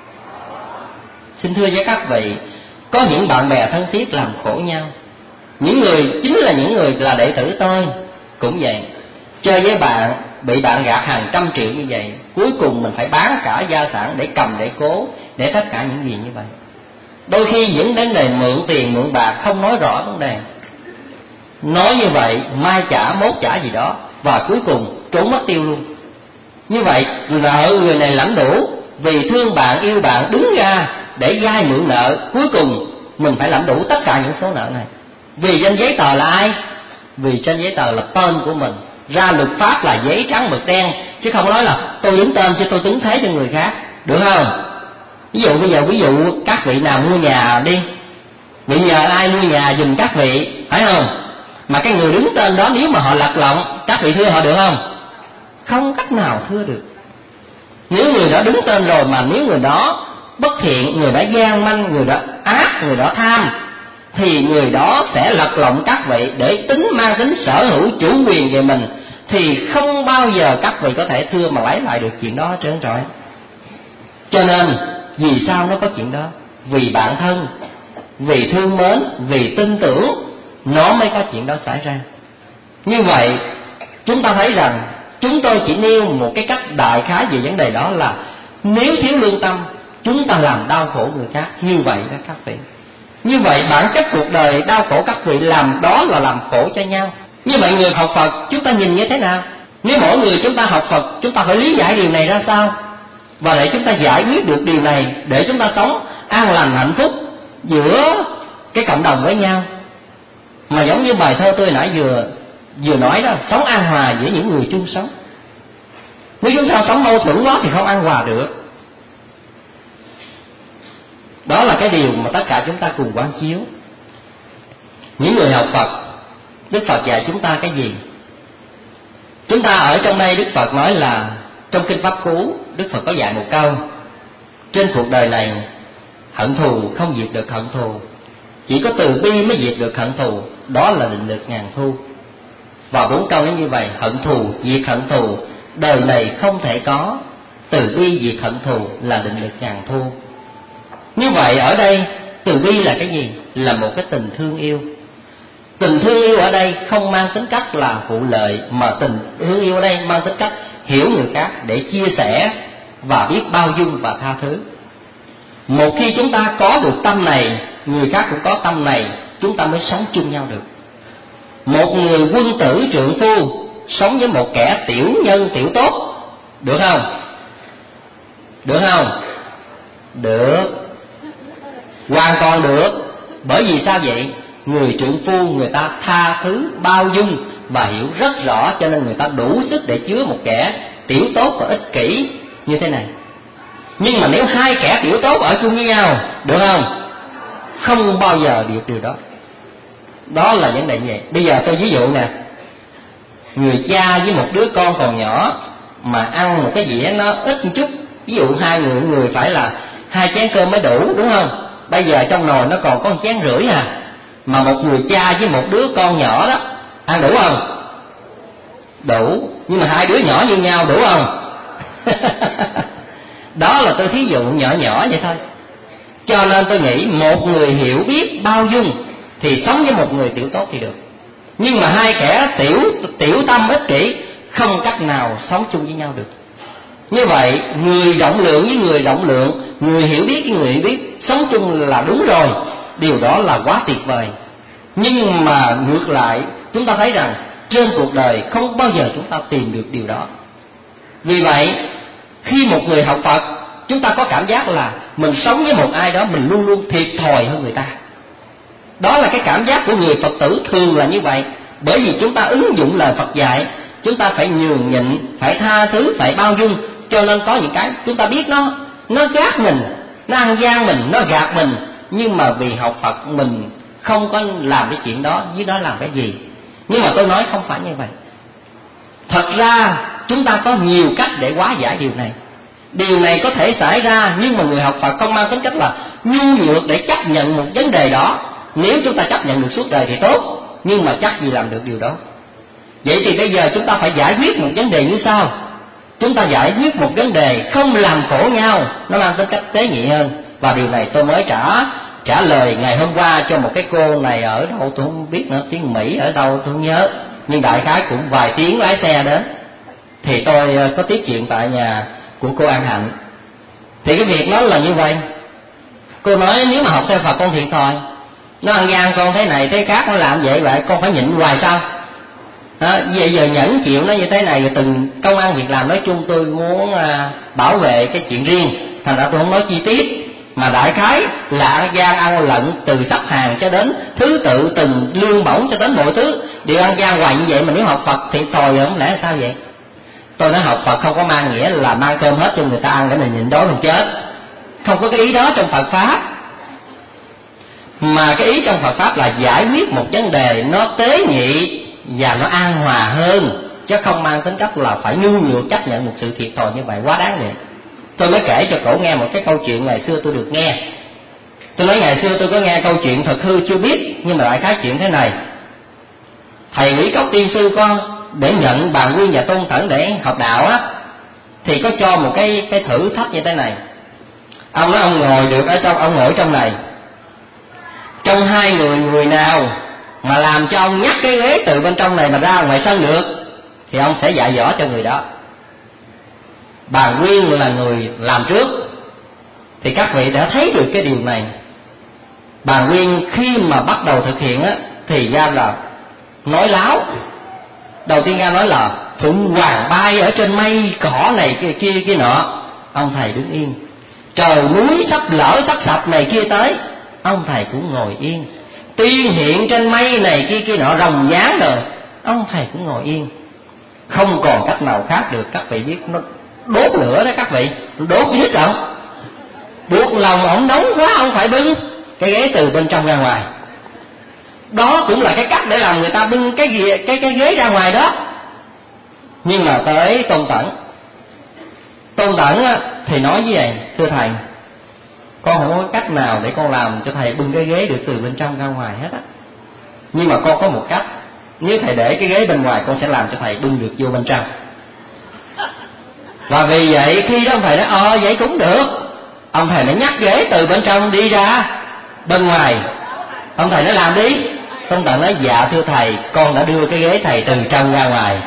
Xin thưa với các vị, có những bạn bè thân thiết làm khổ nhau. Những người chính là những người là đệ tử tôi cũng vậy. Chơi với bạn bị bạn gạt hàng trăm triệu như vậy, cuối cùng mình phải bán cả gia sản để cầm, để cố, để tất cả những gì như vậy. Đôi khi những vấn đề mượn tiền mượn bạc không nói rõ vấn đề, nói như vậy mai trả mốt trả gì đó, và cuối cùng trốn mất tiêu luôn. Như vậy nợ người này lãnh đủ, vì thương bạn yêu bạn đứng ra để vay mượn nợ, cuối cùng mình phải lãnh đủ tất cả những số nợ này. Vì trên giấy tờ là ai? Vì trên giấy tờ là tên của mình, ra luật pháp là giấy trắng mực đen, chứ không nói là tôi đứng tên chứ tôi tính thế cho người khác, được không? Ví dụ bây giờ các vị nào mua nhà đi, bị nhờ ai mua nhà giùm các vị, phải không? Mà cái người đứng tên đó nếu mà họ lật lọng, các vị thưa họ được không? Không cách nào thưa được. Nếu người đó đứng tên rồi mà nếu người đó bất thiện, người đó gian manh, người đó ác, người đó tham, thì người đó sẽ lật lọng các vị để mang tính sở hữu chủ quyền về mình, thì không bao giờ các vị có thể thưa mà lấy lại được chuyện đó hết trơn trọi. Cho nên vì sao nó có chuyện đó? Vì bạn thân, vì thương mến, vì tin tưởng, nó mới có chuyện đó xảy ra. Như vậy chúng ta thấy rằng chúng tôi chỉ nêu một cái cách đại khái về vấn đề đó là nếu thiếu lương tâm, chúng ta làm đau khổ người khác, như vậy đó các vị. Như vậy bản chất cuộc đời đau khổ các vị làm đó là làm khổ cho nhau. Như vậy người học Phật chúng ta nhìn như thế nào? Nếu mỗi người chúng ta học Phật, chúng ta phải lý giải điều này ra sao, và để chúng ta giải quyết được điều này, để chúng ta sống an lành hạnh phúc giữa cái cộng đồng với nhau. Mà giống như bài thơ tôi nãy vừa nói đó, sống an hòa giữa những người chung sống. Nếu chúng ta sống mâu thuẫn quá thì không an hòa được. Đó là cái điều mà tất cả chúng ta cùng quán chiếu. Những người học Phật, Đức Phật dạy chúng ta cái gì? Chúng ta ở trong đây Đức Phật nói là trong Kinh Pháp Cú, Đức Phật có dạy một câu: trên cuộc đời này hận thù không diệt được hận thù, chỉ có từ bi mới diệt được hận thù, đó là định lực ngàn thu. Và 4 câu như vậy: hận thù diệt hận thù, đời này không thể có, từ bi diệt hận thù là định lực ngàn thu. Như vậy ở đây từ bi là cái gì? Là một cái tình thương yêu. Tình thương yêu ở đây không mang tính cách là vụ lợi, mà tình thương yêu ở đây mang tính cách hiểu người khác để chia sẻ và biết bao dung và tha thứ. Một khi chúng ta có được tâm này, người khác cũng có tâm này, chúng ta mới sống chung nhau được. Một người quân tử trượng phu sống với một kẻ tiểu nhân tiểu tốt, được không? Được không? Được, hoàn toàn được. Bởi vì sao vậy? Người trượng phu người ta tha thứ, bao dung và hiểu rất rõ, cho nên người ta đủ sức để chứa một kẻ tiểu tốt và ích kỷ như thế này. Nhưng mà nếu hai kẻ tiểu tốt ở chung với nhau, được không? Không bao giờ được điều đó. Đó là vấn đề như vậy. Bây giờ tôi ví dụ nè, người cha với một đứa con còn nhỏ mà ăn một cái dĩa nó ít một chút, ví dụ hai người phải là 2 chén cơm mới đủ, đúng không? Bây giờ trong nồi nó còn có 1,5 chén à, mà một người cha với một đứa con nhỏ đó ăn đủ không? Đủ. Nhưng mà 2 đứa nhỏ như nhau đủ không? Đó là tôi thí dụ nhỏ nhỏ vậy thôi. Cho nên tôi nghĩ một người hiểu biết bao dung thì sống với một người tiểu tốt thì được. Nhưng mà hai kẻ tiểu tâm ích kỷ không cách nào sống chung với nhau được. Như vậy người rộng lượng với người rộng lượng, người hiểu biết với người hiểu biết sống chung là đúng rồi. Điều đó là quá tuyệt vời. Nhưng mà ngược lại chúng ta thấy rằng trên cuộc đời không bao giờ chúng ta tìm được điều đó. Vì vậy khi một người học Phật, chúng ta có cảm giác là mình sống với một ai đó mình luôn luôn thiệt thòi hơn người ta. Đó là cái cảm giác của người Phật tử thường là như vậy. Bởi vì chúng ta ứng dụng lời Phật dạy, chúng ta phải nhường nhịn, phải tha thứ, phải bao dung. Cho nên có những cái chúng ta biết nó gác mình, nó ăn gian mình, nó gạt mình. Nhưng mà vì học Phật mình không có làm cái chuyện đó, với nó làm cái gì. Nhưng mà tôi nói không phải như vậy. Thật ra chúng ta có nhiều cách để hóa giải điều này. Điều này có thể xảy ra, nhưng mà người học Phật không mang tính cách là nhu nhược để chấp nhận một vấn đề đó. Nếu chúng ta chấp nhận được suốt đời thì tốt, nhưng mà chắc gì làm được điều đó. Vậy thì bây giờ chúng ta phải giải quyết một vấn đề như sau. Chúng ta giải quyết một vấn đề không làm khổ nhau, nó mang tính cách tế nhị hơn. Và điều này tôi mới trả lời ngày hôm qua cho một cái cô này ở đâu tôi không biết nữa, tiếng Mỹ ở đâu tôi không nhớ, nhưng đại khái cũng vài tiếng lái xe đến. thì tôi có tiếp chuyện tại nhà của cô An Hạnh. Thì cái việc nó là như vậy. Cô nói nếu mà học theo Phật con thiệt thòi, nó ăn gian con thế này thế khác, nó làm vậy con phải nhịn hoài sao? Bây giờ nhẫn chịu nó như thế này, rồi từng công ăn việc làm nói chung tôi muốn bảo vệ cái chuyện riêng, thành ra tôi không nói chi tiết, mà đại khái là ăn gian ăn lận, từ sắp hàng cho đến thứ tự từng lương bổng cho đến mọi thứ đều ăn gian hoài như vậy. Mà nếu học Phật thiệt thòi rồi không lẽ là sao vậy? Tôi nói học Phật không có mang nghĩa là mang cơm hết cho người ta ăn để mình nhịn đói mình chết, không có cái ý đó trong Phật pháp. Mà cái ý trong Phật pháp là giải quyết một vấn đề nó tế nhị và nó an hòa hơn, chứ không mang tính cách là phải nhu nhược chấp nhận một sự thiệt thòi như vậy quá đáng vậy. Tôi mới kể cho cổ nghe một cái câu chuyện ngày xưa tôi được nghe. Tôi nói ngày xưa tôi có nghe câu chuyện thật hư chưa biết, nhưng mà đại khái chuyện thế này. Thầy Mỹ Cốc tiên sư con để nhận Bà Nguyên và Tôn Thẫn để học đạo á, thì có cho một cái thử thách như thế này. Ông nói ông ngồi được ở trong, ông ngồi trong này, trong hai người nào mà làm cho ông nhắc cái ghế từ bên trong này mà ra ngoài sân được thì ông sẽ dạy dỗ cho người đó. Bà Nguyên là người làm trước, thì các vị đã thấy được cái điều này. Bà Nguyên khi mà bắt đầu thực hiện á, thì ra là nói láo. Đầu tiên ra nói là phụng hoàng bay ở trên mây cỏ này kia nọ, ông thầy đứng yên. Trời núi sắp lở sắp sập này kia tới, ông thầy cũng ngồi yên. Tiên hiện trên mây này kia nọ rồng dáng rồi, ông thầy cũng ngồi yên. Không còn cách nào khác được. Các vị biết nó đốt lửa đó các vị, đốt hết rồi, buộc lòng ổng nóng quá, ông phải bưng cái ghế từ bên trong ra ngoài. Đó cũng là cái cách để làm người ta bưng cái ghế ra ngoài đó. Nhưng mà tới Tôn Tẩn thì nói với thầy, thưa thầy, con không có cách nào để con làm cho thầy bưng cái ghế được từ bên trong ra ngoài hết á. Nhưng mà con có một cách, nếu thầy để cái ghế bên ngoài, con sẽ làm cho thầy bưng được vô bên trong. Và vì vậy khi đó ông thầy nói vậy cũng được, ông thầy mới nhắc ghế từ bên trong đi ra bên ngoài. Ông thầy nói làm đi. Tôn Tận nói dạ thưa thầy, con đã đưa cái ghế thầy từ trong ra ngoài.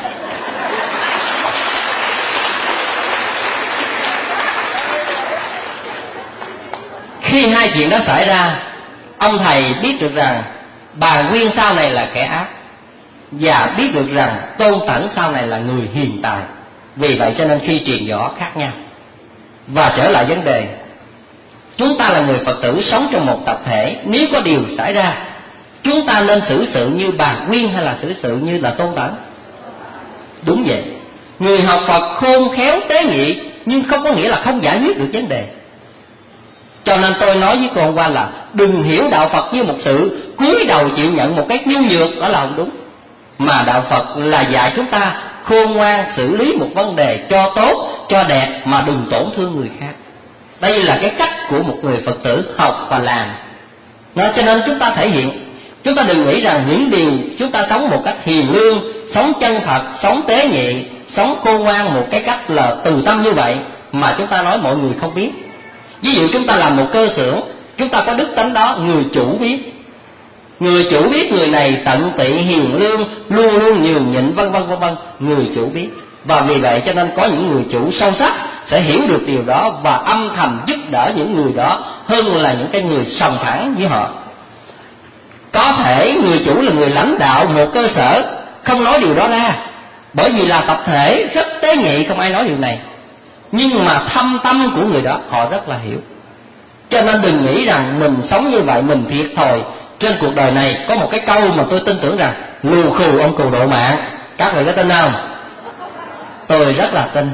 Khi hai chuyện đó xảy ra, ông thầy biết được rằng Bà Nguyên sau này là kẻ ác, và biết được rằng Tôn Tẩn sau này là người hiền tài. Vì vậy cho nên khi truyền võ khác nhau. Và trở lại vấn đề, chúng ta là người Phật tử sống trong một tập thể, nếu có điều xảy ra, chúng ta nên xử sự như Bà Nguyên hay là xử sự như là Tôn Tẩn? Đúng vậy. Người học Phật khôn khéo tế nhị, nhưng không có nghĩa là không giải quyết được vấn đề. Cho nên tôi nói với cô hôm qua là đừng hiểu đạo Phật như một sự cúi đầu chịu nhận một cách nhu nhược, đó là không đúng. Mà đạo Phật là dạy chúng ta khôn ngoan xử lý một vấn đề cho tốt, cho đẹp, mà đừng tổn thương người khác. Đây là cái cách của một người Phật tử học và làm. Cho nên chúng ta thể hiện, chúng ta đừng nghĩ rằng những điều chúng ta sống một cách hiền lương, sống chân thật, sống tế nhị, sống khôn ngoan một cái cách là từ tâm như vậy mà chúng ta nói mọi người không biết. Ví dụ chúng ta làm một cơ xưởng, chúng ta có đức tánh đó, người chủ biết. Người chủ biết người này tận tụy hiền lương, luôn luôn nhường nhịn, vân vân. Người chủ biết. Và vì vậy cho nên có những người chủ sâu sắc sẽ hiểu được điều đó và âm thầm giúp đỡ những người đó hơn là những cái người sòng phẳng với họ. Có thể người chủ là người lãnh đạo một cơ sở không nói điều đó ra, bởi vì là tập thể rất tế nhị, không ai nói điều này. Nhưng mà thâm tâm của người đó họ rất là hiểu. Cho nên đừng nghĩ rằng mình sống như vậy mình thiệt thòi. Trên cuộc đời này có một cái câu mà tôi tin tưởng rằng lù khù ông cù độ mạng. Các vị có tin không? Tôi rất là tin.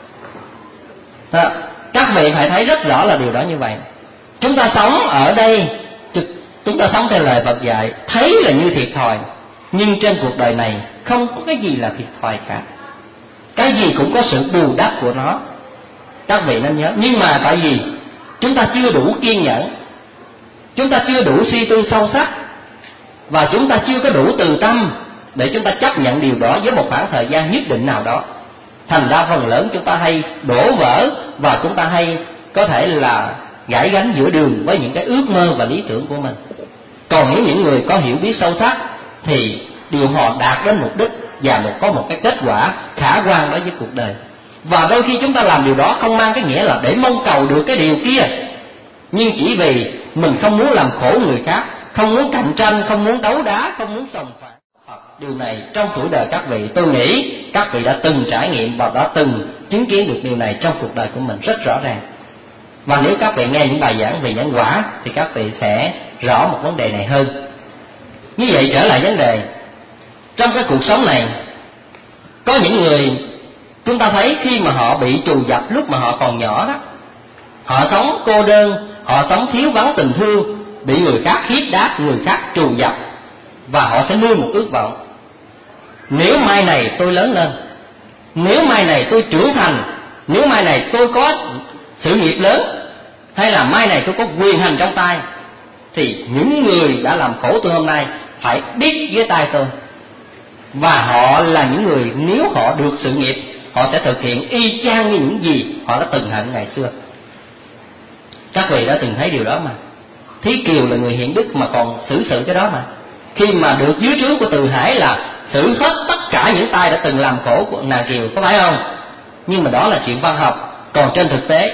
Các vị phải thấy rất rõ là điều đó như vậy. Chúng ta sống ở đây, chúng ta sống theo lời Phật dạy, thấy là như thiệt thòi. Nhưng trên cuộc đời này không có cái gì là thiệt thòi cả. Cái gì cũng có sự bù đắp của nó. Các vị nên nhớ. Nhưng mà tại vì chúng ta chưa đủ kiên nhẫn, chúng ta chưa đủ suy tư sâu sắc, và chúng ta chưa có đủ từ tâm để chúng ta chấp nhận điều đó với một khoảng thời gian nhất định nào đó. Thành ra phần lớn chúng ta hay đổ vỡ, và chúng ta hay có thể là gãy gánh giữa đường với những cái ước mơ và lý tưởng của mình. Còn nếu những người có hiểu biết sâu sắc thì điều họ đạt đến mục đích và có một cái kết quả khả quan đối với cuộc đời. Và đôi khi chúng ta làm điều đó không mang cái nghĩa là để mong cầu được cái điều kia, nhưng chỉ vì mình không muốn làm khổ người khác, không muốn cạnh tranh, không muốn đấu đá, không muốn sòng phản. Điều này trong tuổi đời các vị, tôi nghĩ các vị đã từng trải nghiệm và đã từng chứng kiến được điều này trong cuộc đời của mình rất rõ ràng. Và nếu các vị nghe những bài giảng về nhân quả thì các vị sẽ rõ một vấn đề này hơn. Như vậy trở lại vấn đề, trong cái cuộc sống này có những người chúng ta thấy khi mà họ bị trù dập lúc mà họ còn nhỏ đó, họ sống cô đơn, họ sống thiếu vắng tình thương, bị người khác hiếp đáp, người khác trù dập, và họ sẽ nuôi một ước vọng: nếu mai này tôi lớn lên, nếu mai này tôi trưởng thành, nếu mai này tôi có sự nghiệp lớn, hay là mai này tôi có quyền hành trong tay, thì những người đã làm khổ tôi hôm nay phải biết dưới tay tôi. Và họ là những người nếu họ được sự nghiệp, họ sẽ thực hiện y chang như những gì họ đã từng hận ngày xưa. Các vị đã từng thấy điều đó mà. Thí Kiều là người hiển đức mà còn xử sự cái đó mà. Khi mà được dưới trướng của Từ Hải là xử hết tất cả những tay đã từng làm khổ của nàng Kiều, có phải không? Nhưng mà đó là chuyện văn học. Còn trên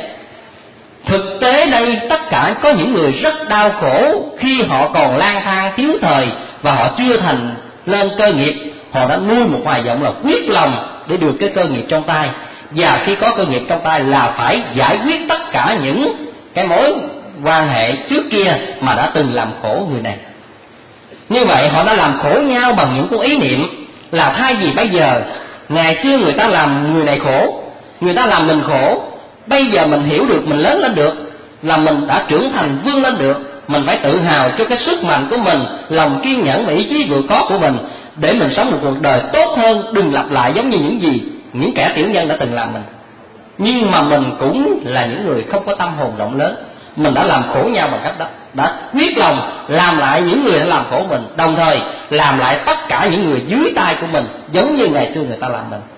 thực tế đây, tất cả có những người rất đau khổ khi họ còn lang thang thiếu thời và họ chưa thành lên cơ nghiệp. Họ đã nuôi một hoài vọng là quyết lòng để được cái cơ nghiệp trong tay, và khi có cơ nghiệp trong tay là phải giải quyết tất cả những cái mối quan hệ trước kia mà đã từng làm khổ người này. Như vậy họ đã làm khổ nhau bằng những cái ý niệm là thay vì bây giờ ngày xưa người ta làm người này khổ, người ta làm mình khổ, bây giờ mình hiểu được, mình lớn lên được, là mình đã trưởng thành vươn lên được, mình phải tự hào cho cái sức mạnh của mình, lòng kiên nhẫn và ý chí vượt có của mình, để mình sống một cuộc đời tốt hơn, đừng lặp lại giống như những gì những kẻ tiểu nhân đã từng làm mình. Nhưng mà mình cũng là những người không có tâm hồn rộng lớn, mình đã làm khổ nhau bằng cách đó, đã quyết lòng làm lại những người đã làm khổ mình, đồng thời làm lại tất cả những người dưới tay của mình giống như ngày xưa người ta làm mình.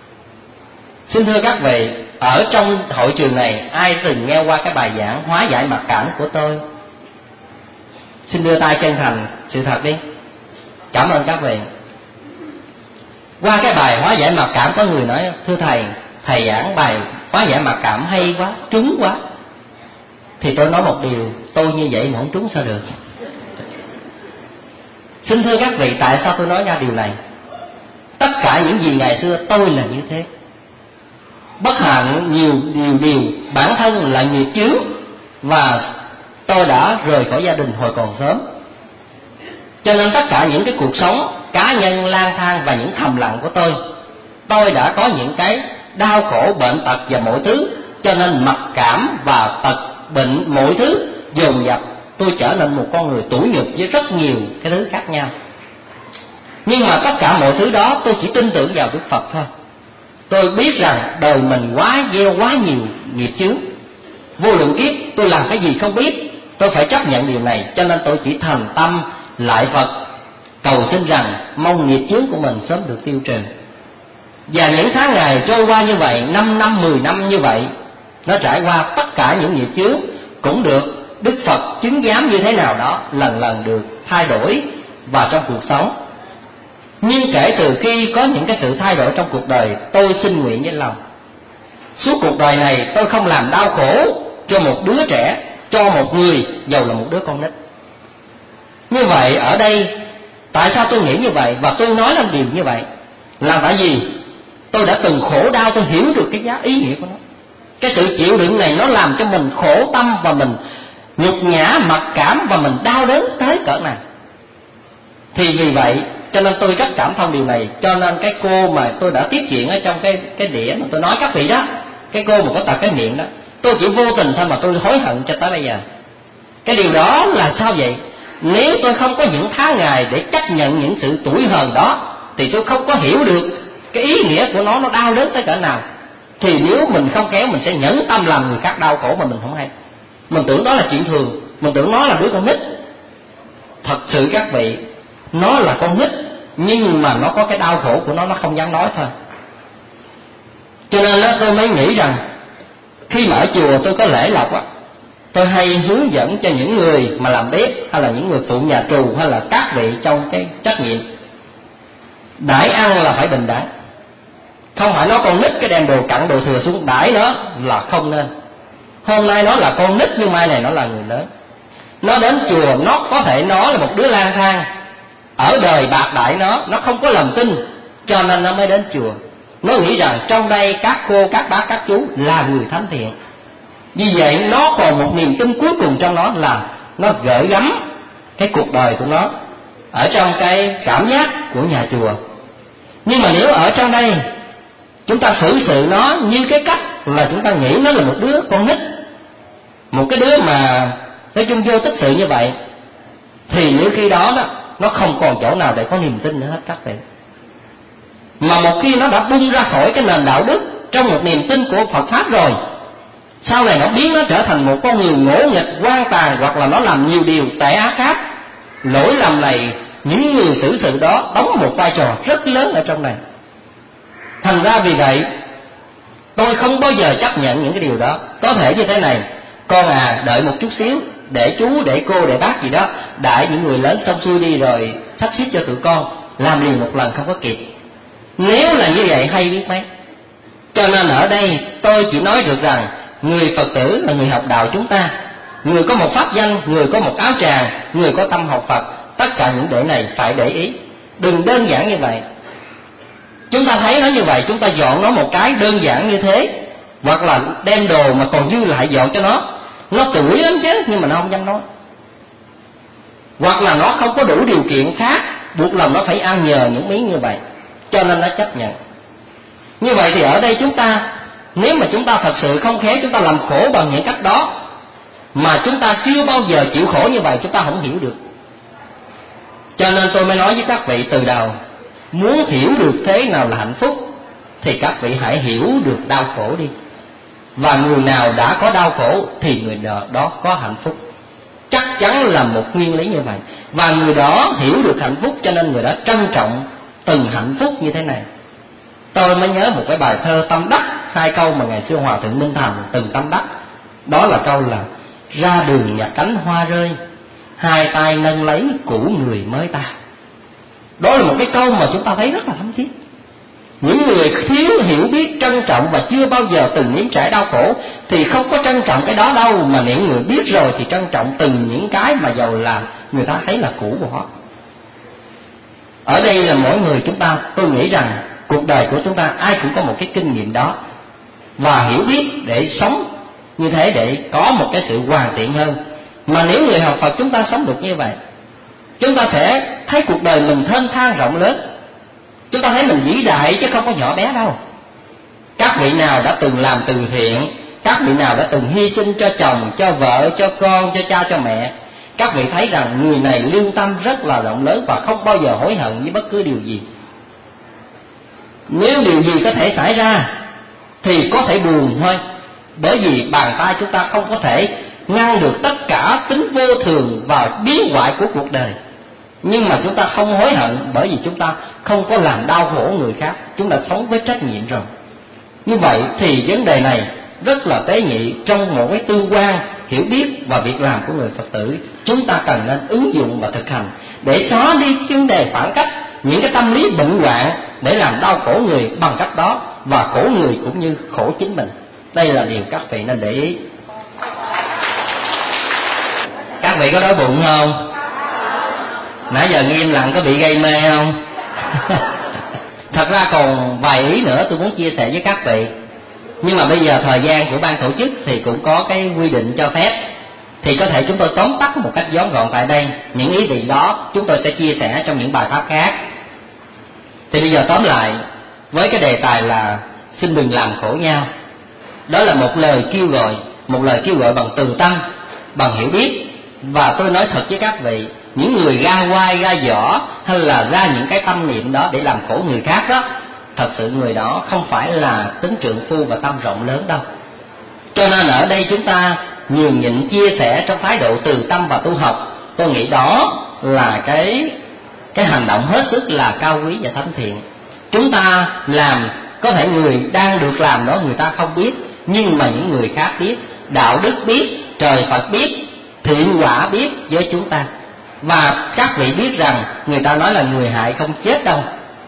Xin thưa các vị, ở trong hội trường này ai từng nghe qua cái bài giảng hóa giải mặc cảm của tôi? Xin đưa tay chân thành sự thật đi. Cảm ơn các vị. Qua cái bài hóa giải mặc cảm có người nói: thưa thầy giảng bài hóa giải mặc cảm hay quá, trúng quá. Thì tôi nói một điều, tôi như vậy mà không trúng sao được? Xin thưa các vị, tại sao tôi nói ra điều này? Tất cả những gì ngày xưa tôi là như thế. Bất hạnh điều bản thân là nghiệp chướng, và tôi đã rời khỏi gia đình hồi còn sớm. Cho nên tất cả những cái cuộc sống cá nhân lang thang và những thầm lặng của tôi đã có những cái đau khổ, bệnh tật và mọi thứ. Cho nên mặc cảm và tật bệnh mọi thứ dồn dập, tôi trở nên một con người tủi nhục với rất nhiều cái thứ khác nhau. Nhưng mà tất cả mọi thứ đó tôi chỉ tin tưởng vào Đức Phật thôi. Tôi biết rằng đời mình gieo quá nhiều nghiệp chướng, vô lượng kiếp tôi làm cái gì không biết, tôi phải chấp nhận điều này. Cho nên tôi chỉ thành tâm lại Phật, cầu xin rằng mong nghiệp chướng của mình sớm được tiêu trừ. Và những tháng ngày trôi qua như vậy, 5 năm, 10 năm như vậy, nó trải qua tất cả những nghiệp chướng cũng được Đức Phật chứng giám như thế nào đó, lần lần được thay đổi vào trong cuộc sống. Nhưng kể từ khi có những cái sự thay đổi trong cuộc đời, tôi xin nguyện với lòng, suốt cuộc đời này tôi không làm đau khổ cho một đứa trẻ, cho một người dầu là một đứa con nít. Như vậy ở đây, tại sao tôi nghĩ như vậy và tôi nói làm điều như vậy? Là tại vì tôi đã từng khổ đau, tôi hiểu được cái giá ý nghĩa của nó. Cái sự chịu đựng này nó làm cho mình khổ tâm và mình nhục nhã, mặc cảm và mình đau đớn tới cỡ nào. Thì vì vậy cho nên tôi rất cảm thông điều này. Cho nên cái cô mà tôi đã tiếp chuyện ở trong cái đĩa mà tôi nói các vị đó, cái cô mà có tật cái miệng đó, tôi chỉ vô tình thôi mà tôi hối hận cho tới bây giờ. Cái điều đó là sao vậy? Nếu tôi không có những tháng ngày để chấp nhận những sự tủi hờn đó, thì tôi không có hiểu được cái ý nghĩa của nó đau đớn tới cỡ nào. Thì nếu mình không khéo, mình sẽ nhẫn tâm làm người khác đau khổ mà mình không hay. Mình tưởng đó là chuyện thường, mình tưởng nó là đứa con nít. Thật sự các vị, nó là con nít, nhưng mà nó có cái đau khổ của nó không dám nói thôi. Cho nên đó, tôi mới nghĩ rằng khi mà ở chùa tôi có lễ lộc á, tôi hay hướng dẫn cho những người mà làm bếp, hay là những người phụ nhà trù, hay là các vị trong cái trách nhiệm, Đãi ăn là phải bình đẳng, không phải nó con nít cái đem đồ cặn đồ thừa xuống đãi nó là không nên. Hôm nay nó là con nít nhưng mai này nó là người lớn. Nó đến chùa, nó có thể nó là một đứa lang thang, ở đời bạc đãi nó không có lòng tin, cho nên nó mới đến chùa. Nó nghĩ rằng trong đây các cô, các bác, các chú là người thánh thiện. Vì vậy nó còn một niềm tin cuối cùng trong nó là nó gửi gắm cái cuộc đời của nó ở trong cái cảm giác của nhà chùa. Nhưng mà nếu ở trong đây chúng ta xử sự nó như cái cách là chúng ta nghĩ nó là một đứa con nít, một cái đứa mà nói chung vô tích sự như vậy, thì nếu khi đó nó không còn chỗ nào để có niềm tin nữa hết các vị. Mà một khi nó đã bung ra khỏi cái nền đạo đức trong một niềm tin của Phật Pháp rồi, sau này nó biến nó trở thành một con người ngỗ nghịch, hoang tàn, hoặc là nó làm nhiều điều tệ ác khác. Lỗi lầm này, những người xử sự đó đóng một vai trò rất lớn ở trong này. Thành ra vì vậy tôi không bao giờ chấp nhận những cái điều đó. Có thể như thế này: con à, đợi một chút xíu, để chú, để cô, để bác gì đó đãi những người lớn xong xuôi đi rồi sắp xếp cho tụi con, làm liền một lần không có kịp. Nếu là như vậy hay biết mấy. Cho nên ở đây tôi chỉ nói được rằng người Phật tử là người học đạo chúng ta, người có một pháp danh, người có một áo tràng, người có tâm học Phật, tất cả những để này phải để ý. Đừng đơn giản như vậy. Chúng ta thấy nó như vậy, chúng ta dọn nó một cái đơn giản như thế, hoặc là đem đồ mà còn dư lại dọn cho nó tuổi lắm chứ, nhưng mà nó không dám nói. Hoặc là nó không có đủ điều kiện khác, buộc lòng nó phải ăn nhờ những miếng như vậy, cho nên nó chấp nhận. Như vậy thì ở đây chúng ta, nếu mà chúng ta thật sự không khéo, chúng ta làm khổ bằng những cách đó, mà chúng ta chưa bao giờ chịu khổ như vậy, chúng ta không hiểu được. Cho nên tôi mới nói với các vị từ đầu, muốn hiểu được thế nào là hạnh phúc thì các vị hãy hiểu được đau khổ đi. Và người nào đã có đau khổ thì người đó có hạnh phúc, chắc chắn là một nguyên lý như vậy. Và người đó hiểu được hạnh phúc, cho nên người đó trân trọng từng hạnh phúc như thế này. Tôi mới nhớ một cái bài thơ tâm đắc, hai câu mà ngày xưa Hòa Thượng Minh Thành từng tâm đắc. Đó là câu là: ra đường nhặt cánh hoa rơi, hai tay nâng lấy cũ người mới ta. Đó là một cái câu mà chúng ta thấy rất là thấm thiết. Những người thiếu hiểu biết, trân trọng và chưa bao giờ từng nếm trải đau khổ thì không có trân trọng cái đó đâu. Mà những người biết rồi thì trân trọng từng những cái mà giàu là người ta thấy là cũ của họ. Ở đây là mỗi người chúng ta, tôi nghĩ rằng cuộc đời của chúng ta ai cũng có một cái kinh nghiệm đó, và hiểu biết để sống như thế, để có một cái sự hoàn thiện hơn. Mà nếu người học Phật chúng ta sống được như vậy, chúng ta sẽ thấy cuộc đời mình thênh thang rộng lớn. Chúng ta thấy mình vĩ đại chứ không có nhỏ bé đâu. Các vị nào đã từng làm từ thiện, các vị nào đã từng hy sinh cho chồng, cho vợ, cho con, cho cha, cho mẹ, các vị thấy rằng người này lương tâm rất là rộng lớn và không bao giờ hối hận với bất cứ điều gì. Nếu điều gì có thể xảy ra thì có thể buồn thôi, bởi vì bàn tay chúng ta không có thể ngăn được tất cả tính vô thường và biến hoại của cuộc đời. Nhưng mà chúng ta không hối hận, bởi vì chúng ta không có làm đau khổ người khác, chúng ta sống với trách nhiệm rồi. Như vậy thì vấn đề này rất là tế nhị trong một cái tương quan, hiểu biết và việc làm của người Phật tử. Chúng ta cần nên ứng dụng và thực hành để xóa đi vấn đề phản cách, những cái tâm lý bệnh hoạn để làm đau khổ người bằng cách đó, và khổ người cũng như khổ chính mình. Đây là điều các vị nên để ý. Các vị có đói bụng không? Nãy giờ nghe im lặng có bị gây mê không? Thật ra còn vài ý nữa tôi muốn chia sẻ với các vị, nhưng mà bây giờ thời gian của ban tổ chức thì cũng có cái quy định cho phép, thì có thể chúng tôi tóm tắt một cách vón gọn tại đây. Những ý vị đó chúng tôi sẽ chia sẻ trong những bài pháp khác. Thì bây giờ tóm lại với cái đề tài là xin đừng làm khổ nhau. Đó là một lời kêu gọi bằng từ tâm, bằng hiểu biết. Và tôi nói thật với các vị, những người ra oai, ra võ hay là ra những cái tâm niệm đó để làm khổ người khác đó, thật sự người đó không phải là tính trượng phu và tâm rộng lớn đâu. Cho nên ở đây chúng ta nhường nhịn chia sẻ trong thái độ từ tâm và tu học, tôi nghĩ đó là cái hành động hết sức là cao quý và thánh thiện. Chúng ta làm, có thể người đang được làm đó người ta không biết, nhưng mà những người khác biết, đạo đức biết, trời Phật biết, thiện quả biết với chúng ta. Và các vị biết rằng người ta nói là người hại không chết đâu,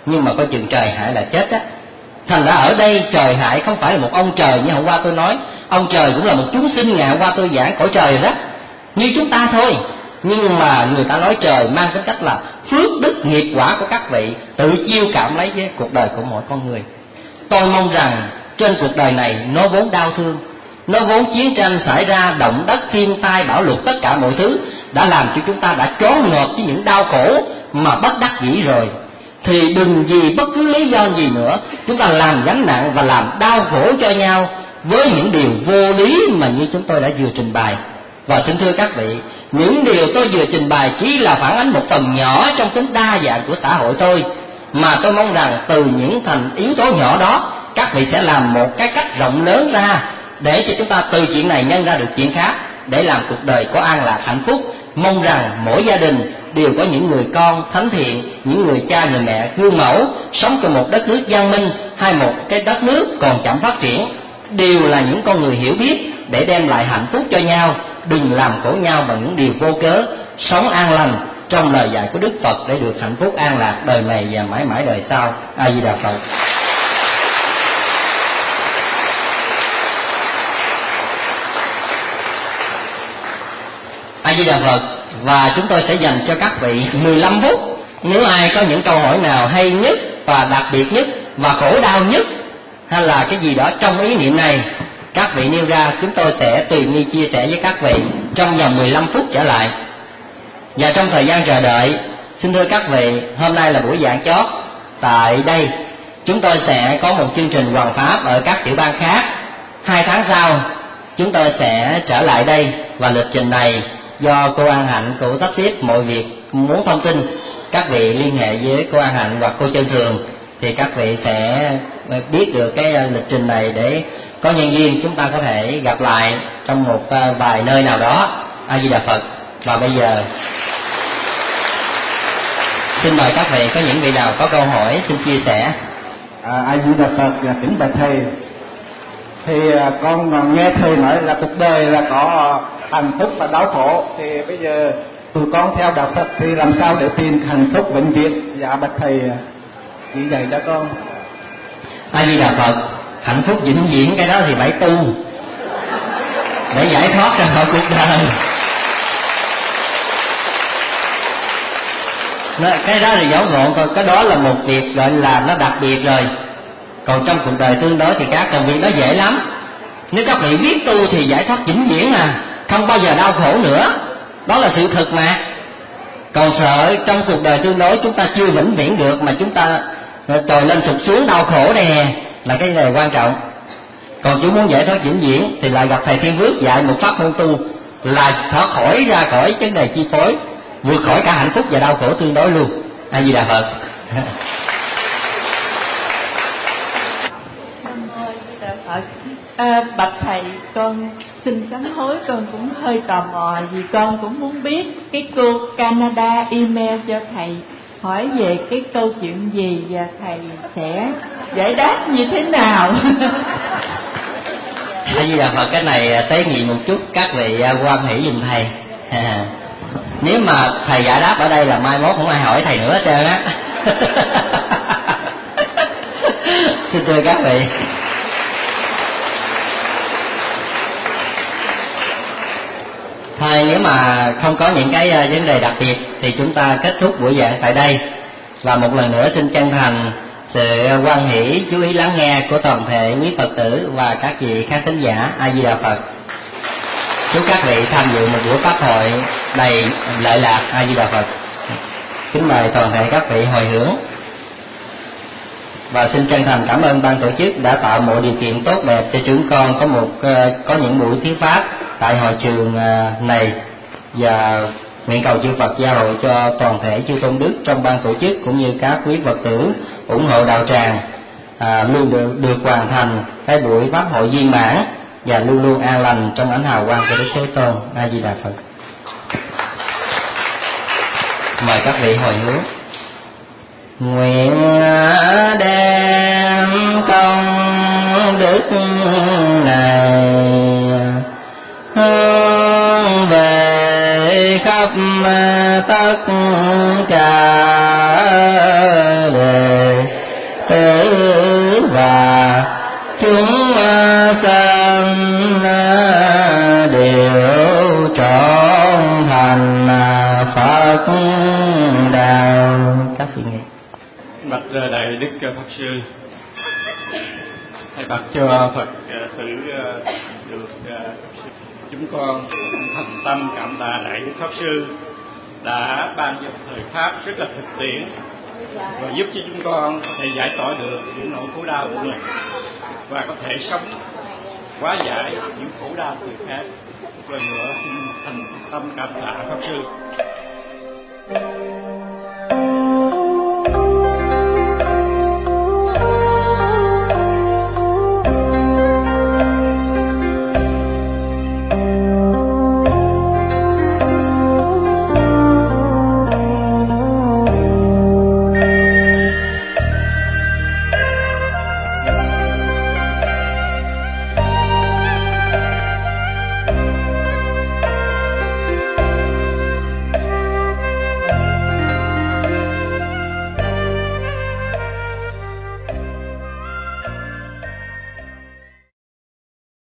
nhưng mà coi chừng trời hại là chết á. Thành ra ở đây trời hại không phải là một ông trời như hôm qua tôi nói, ông trời cũng là một chúng sinh, ngày hôm qua tôi giảng cõi trời rồi đó, như chúng ta thôi. Nhưng mà người ta nói trời mang tính cách là phước đức nghiệp quả của các vị, tự chiêu cảm lấy với cuộc đời của mỗi con người. Tôi mong rằng trên cuộc đời này nó vốn đau thương, nó vốn chiến tranh xảy ra, động đất, thiên tai, bão lụt, tất cả mọi thứ đã làm cho chúng ta đã choáng ngợp với những đau khổ mà bất đắc dĩ rồi. Thì đừng vì bất cứ lý do gì nữa chúng ta làm gánh nặng và làm đau khổ cho nhau với những điều vô lý mà như chúng tôi đã vừa trình bày. Và xin thưa các vị, những điều tôi vừa trình bày chỉ là phản ánh một phần nhỏ trong tính đa dạng của xã hội thôi, mà tôi mong rằng từ những thành yếu tố nhỏ đó các vị sẽ làm một cái cách rộng lớn ra, để cho chúng ta từ chuyện này nhân ra được chuyện khác, để làm cuộc đời có an lạc hạnh phúc. Mong rằng mỗi gia đình đều có những người con thánh thiện, những người cha người mẹ gương mẫu, sống trong một đất nước văn minh hay một cái đất nước còn chậm phát triển, đều là những con người hiểu biết để đem lại hạnh phúc cho nhau. Đừng làm khổ nhau bằng những điều vô cớ, sống an lành trong lời dạy của Đức Phật để được hạnh phúc an lạc đời này và mãi mãi đời sau. A Di Đà Phật. A Di Đà Phật. Và chúng tôi sẽ dành cho các vị 15 phút. Nếu ai có những câu hỏi nào hay nhất và đặc biệt nhất và khổ đau nhất, hay là cái gì đó trong ý niệm này, các vị nêu ra, chúng tôi sẽ tùy nghi chia sẻ với các vị trong vòng 15 phút trở lại. Và trong thời gian chờ đợi, xin thưa các vị, hôm nay là buổi giảng chót. Tại đây chúng tôi sẽ có một chương trình hoàn pháp ở các tiểu bang khác. 2 tháng sau chúng tôi sẽ trở lại đây, và lịch trình này do cô An Hạnh cô sắp xếp mọi việc. Muốn thông tin, các vị liên hệ với cô An Hạnh hoặc cô Chân Thường thì các vị sẽ biết được cái lịch trình này, để có nhân duyên chúng ta có thể gặp lại trong một vài nơi nào đó. A Di Đà Phật. Và bây giờ xin mời các vị, có những vị nào có câu hỏi xin chia sẻ. A Di Đà Phật. Và kính bạch thầy, thì con nghe thầy nói là cuộc đời là có hạnh phúc và đau khổ, thì bây giờ tụi con theo đạo Phật thì làm sao để tìm hạnh phúc vĩnh viễn? Dạ bạch thầy chỉ dạy cho con. A Di Đà Phật. Hạnh phúc vĩnh viễn cái đó thì phải tu để giải thoát ra khỏi cuộc đời. Cái đó thì dấu ngộ thôi, cái đó là một việc gọi là nó đặc biệt rồi. Còn trong cuộc đời tương đối thì các công việc đó dễ lắm. Nếu các vị biết tu thì giải thoát vĩnh viễn không bao giờ đau khổ nữa. Đó là sự thật mà. Còn sợ trong cuộc đời tương đối chúng ta chưa vĩnh viễn được, mà chúng ta trồi lên sụp xuống đau khổ đây nè, là cái này quan trọng. Còn chú muốn giải thoát vĩnh viễn thì lại gặp thầy Thiên Phước dạy một pháp môn tu là thoát khỏi ra khỏi vấn đề chi phối, vượt khỏi cả hạnh phúc và đau khổ tương đối luôn. A Di Đà Phật. Bạch thầy, con xin sám hối, con cũng hơi tò mò vì con cũng muốn biết cái cô Canada email cho thầy hỏi về cái câu chuyện gì và thầy sẽ giải đáp như thế nào. A Di Đà Phật. Cái này tế nhị một chút, các vị quan hỷ giùm thầy. Nếu mà thầy giải đáp ở đây là mai mốt không ai hỏi thầy nữa hết trơn á. Xin thưa các vị, thôi nếu mà không có những cái vấn đề đặc biệt thì chúng ta kết thúc buổi giảng tại đây. Và một lần nữa xin chân thành sự hoan hỷ chú ý lắng nghe của toàn thể quý Phật tử và các vị khán thính giả. A Di Đà Phật. Chúc các vị tham dự một buổi pháp hội đầy lợi lạc. A Di Đà Phật. Kính mời toàn thể các vị hồi hướng. Và xin chân thành cảm ơn ban tổ chức đã tạo mọi điều kiện tốt đẹp cho chúng con có những buổi thuyết pháp tại hội trường này, và nguyện cầu chư Phật gia hộ cho toàn thể chư tôn đức trong ban tổ chức cũng như các quý Phật tử ủng hộ đạo tràng luôn được hoàn thành cái buổi pháp hội viên mãn và luôn luôn an lành trong ánh hào quang của Đức Thế Tôn. A Di Đà Phật. Mời các vị hồi hướng. Nguyện đem công đức này hướng về khắp tất cả đời Phật đạo. Các vị nghe. Bạch đại đức Pháp sư, thầy bạch cho Phật tử được chúng con thành tâm cảm tạ đại đức Pháp sư đã ban cho thời pháp rất là thực tiễn và giúp cho chúng con có thể giải tỏa được những nỗi khổ đau của mình và có thể sống hóa giải những khổ đau của người khác. Một lần nữa xin thành tâm cảm tạ Pháp sư.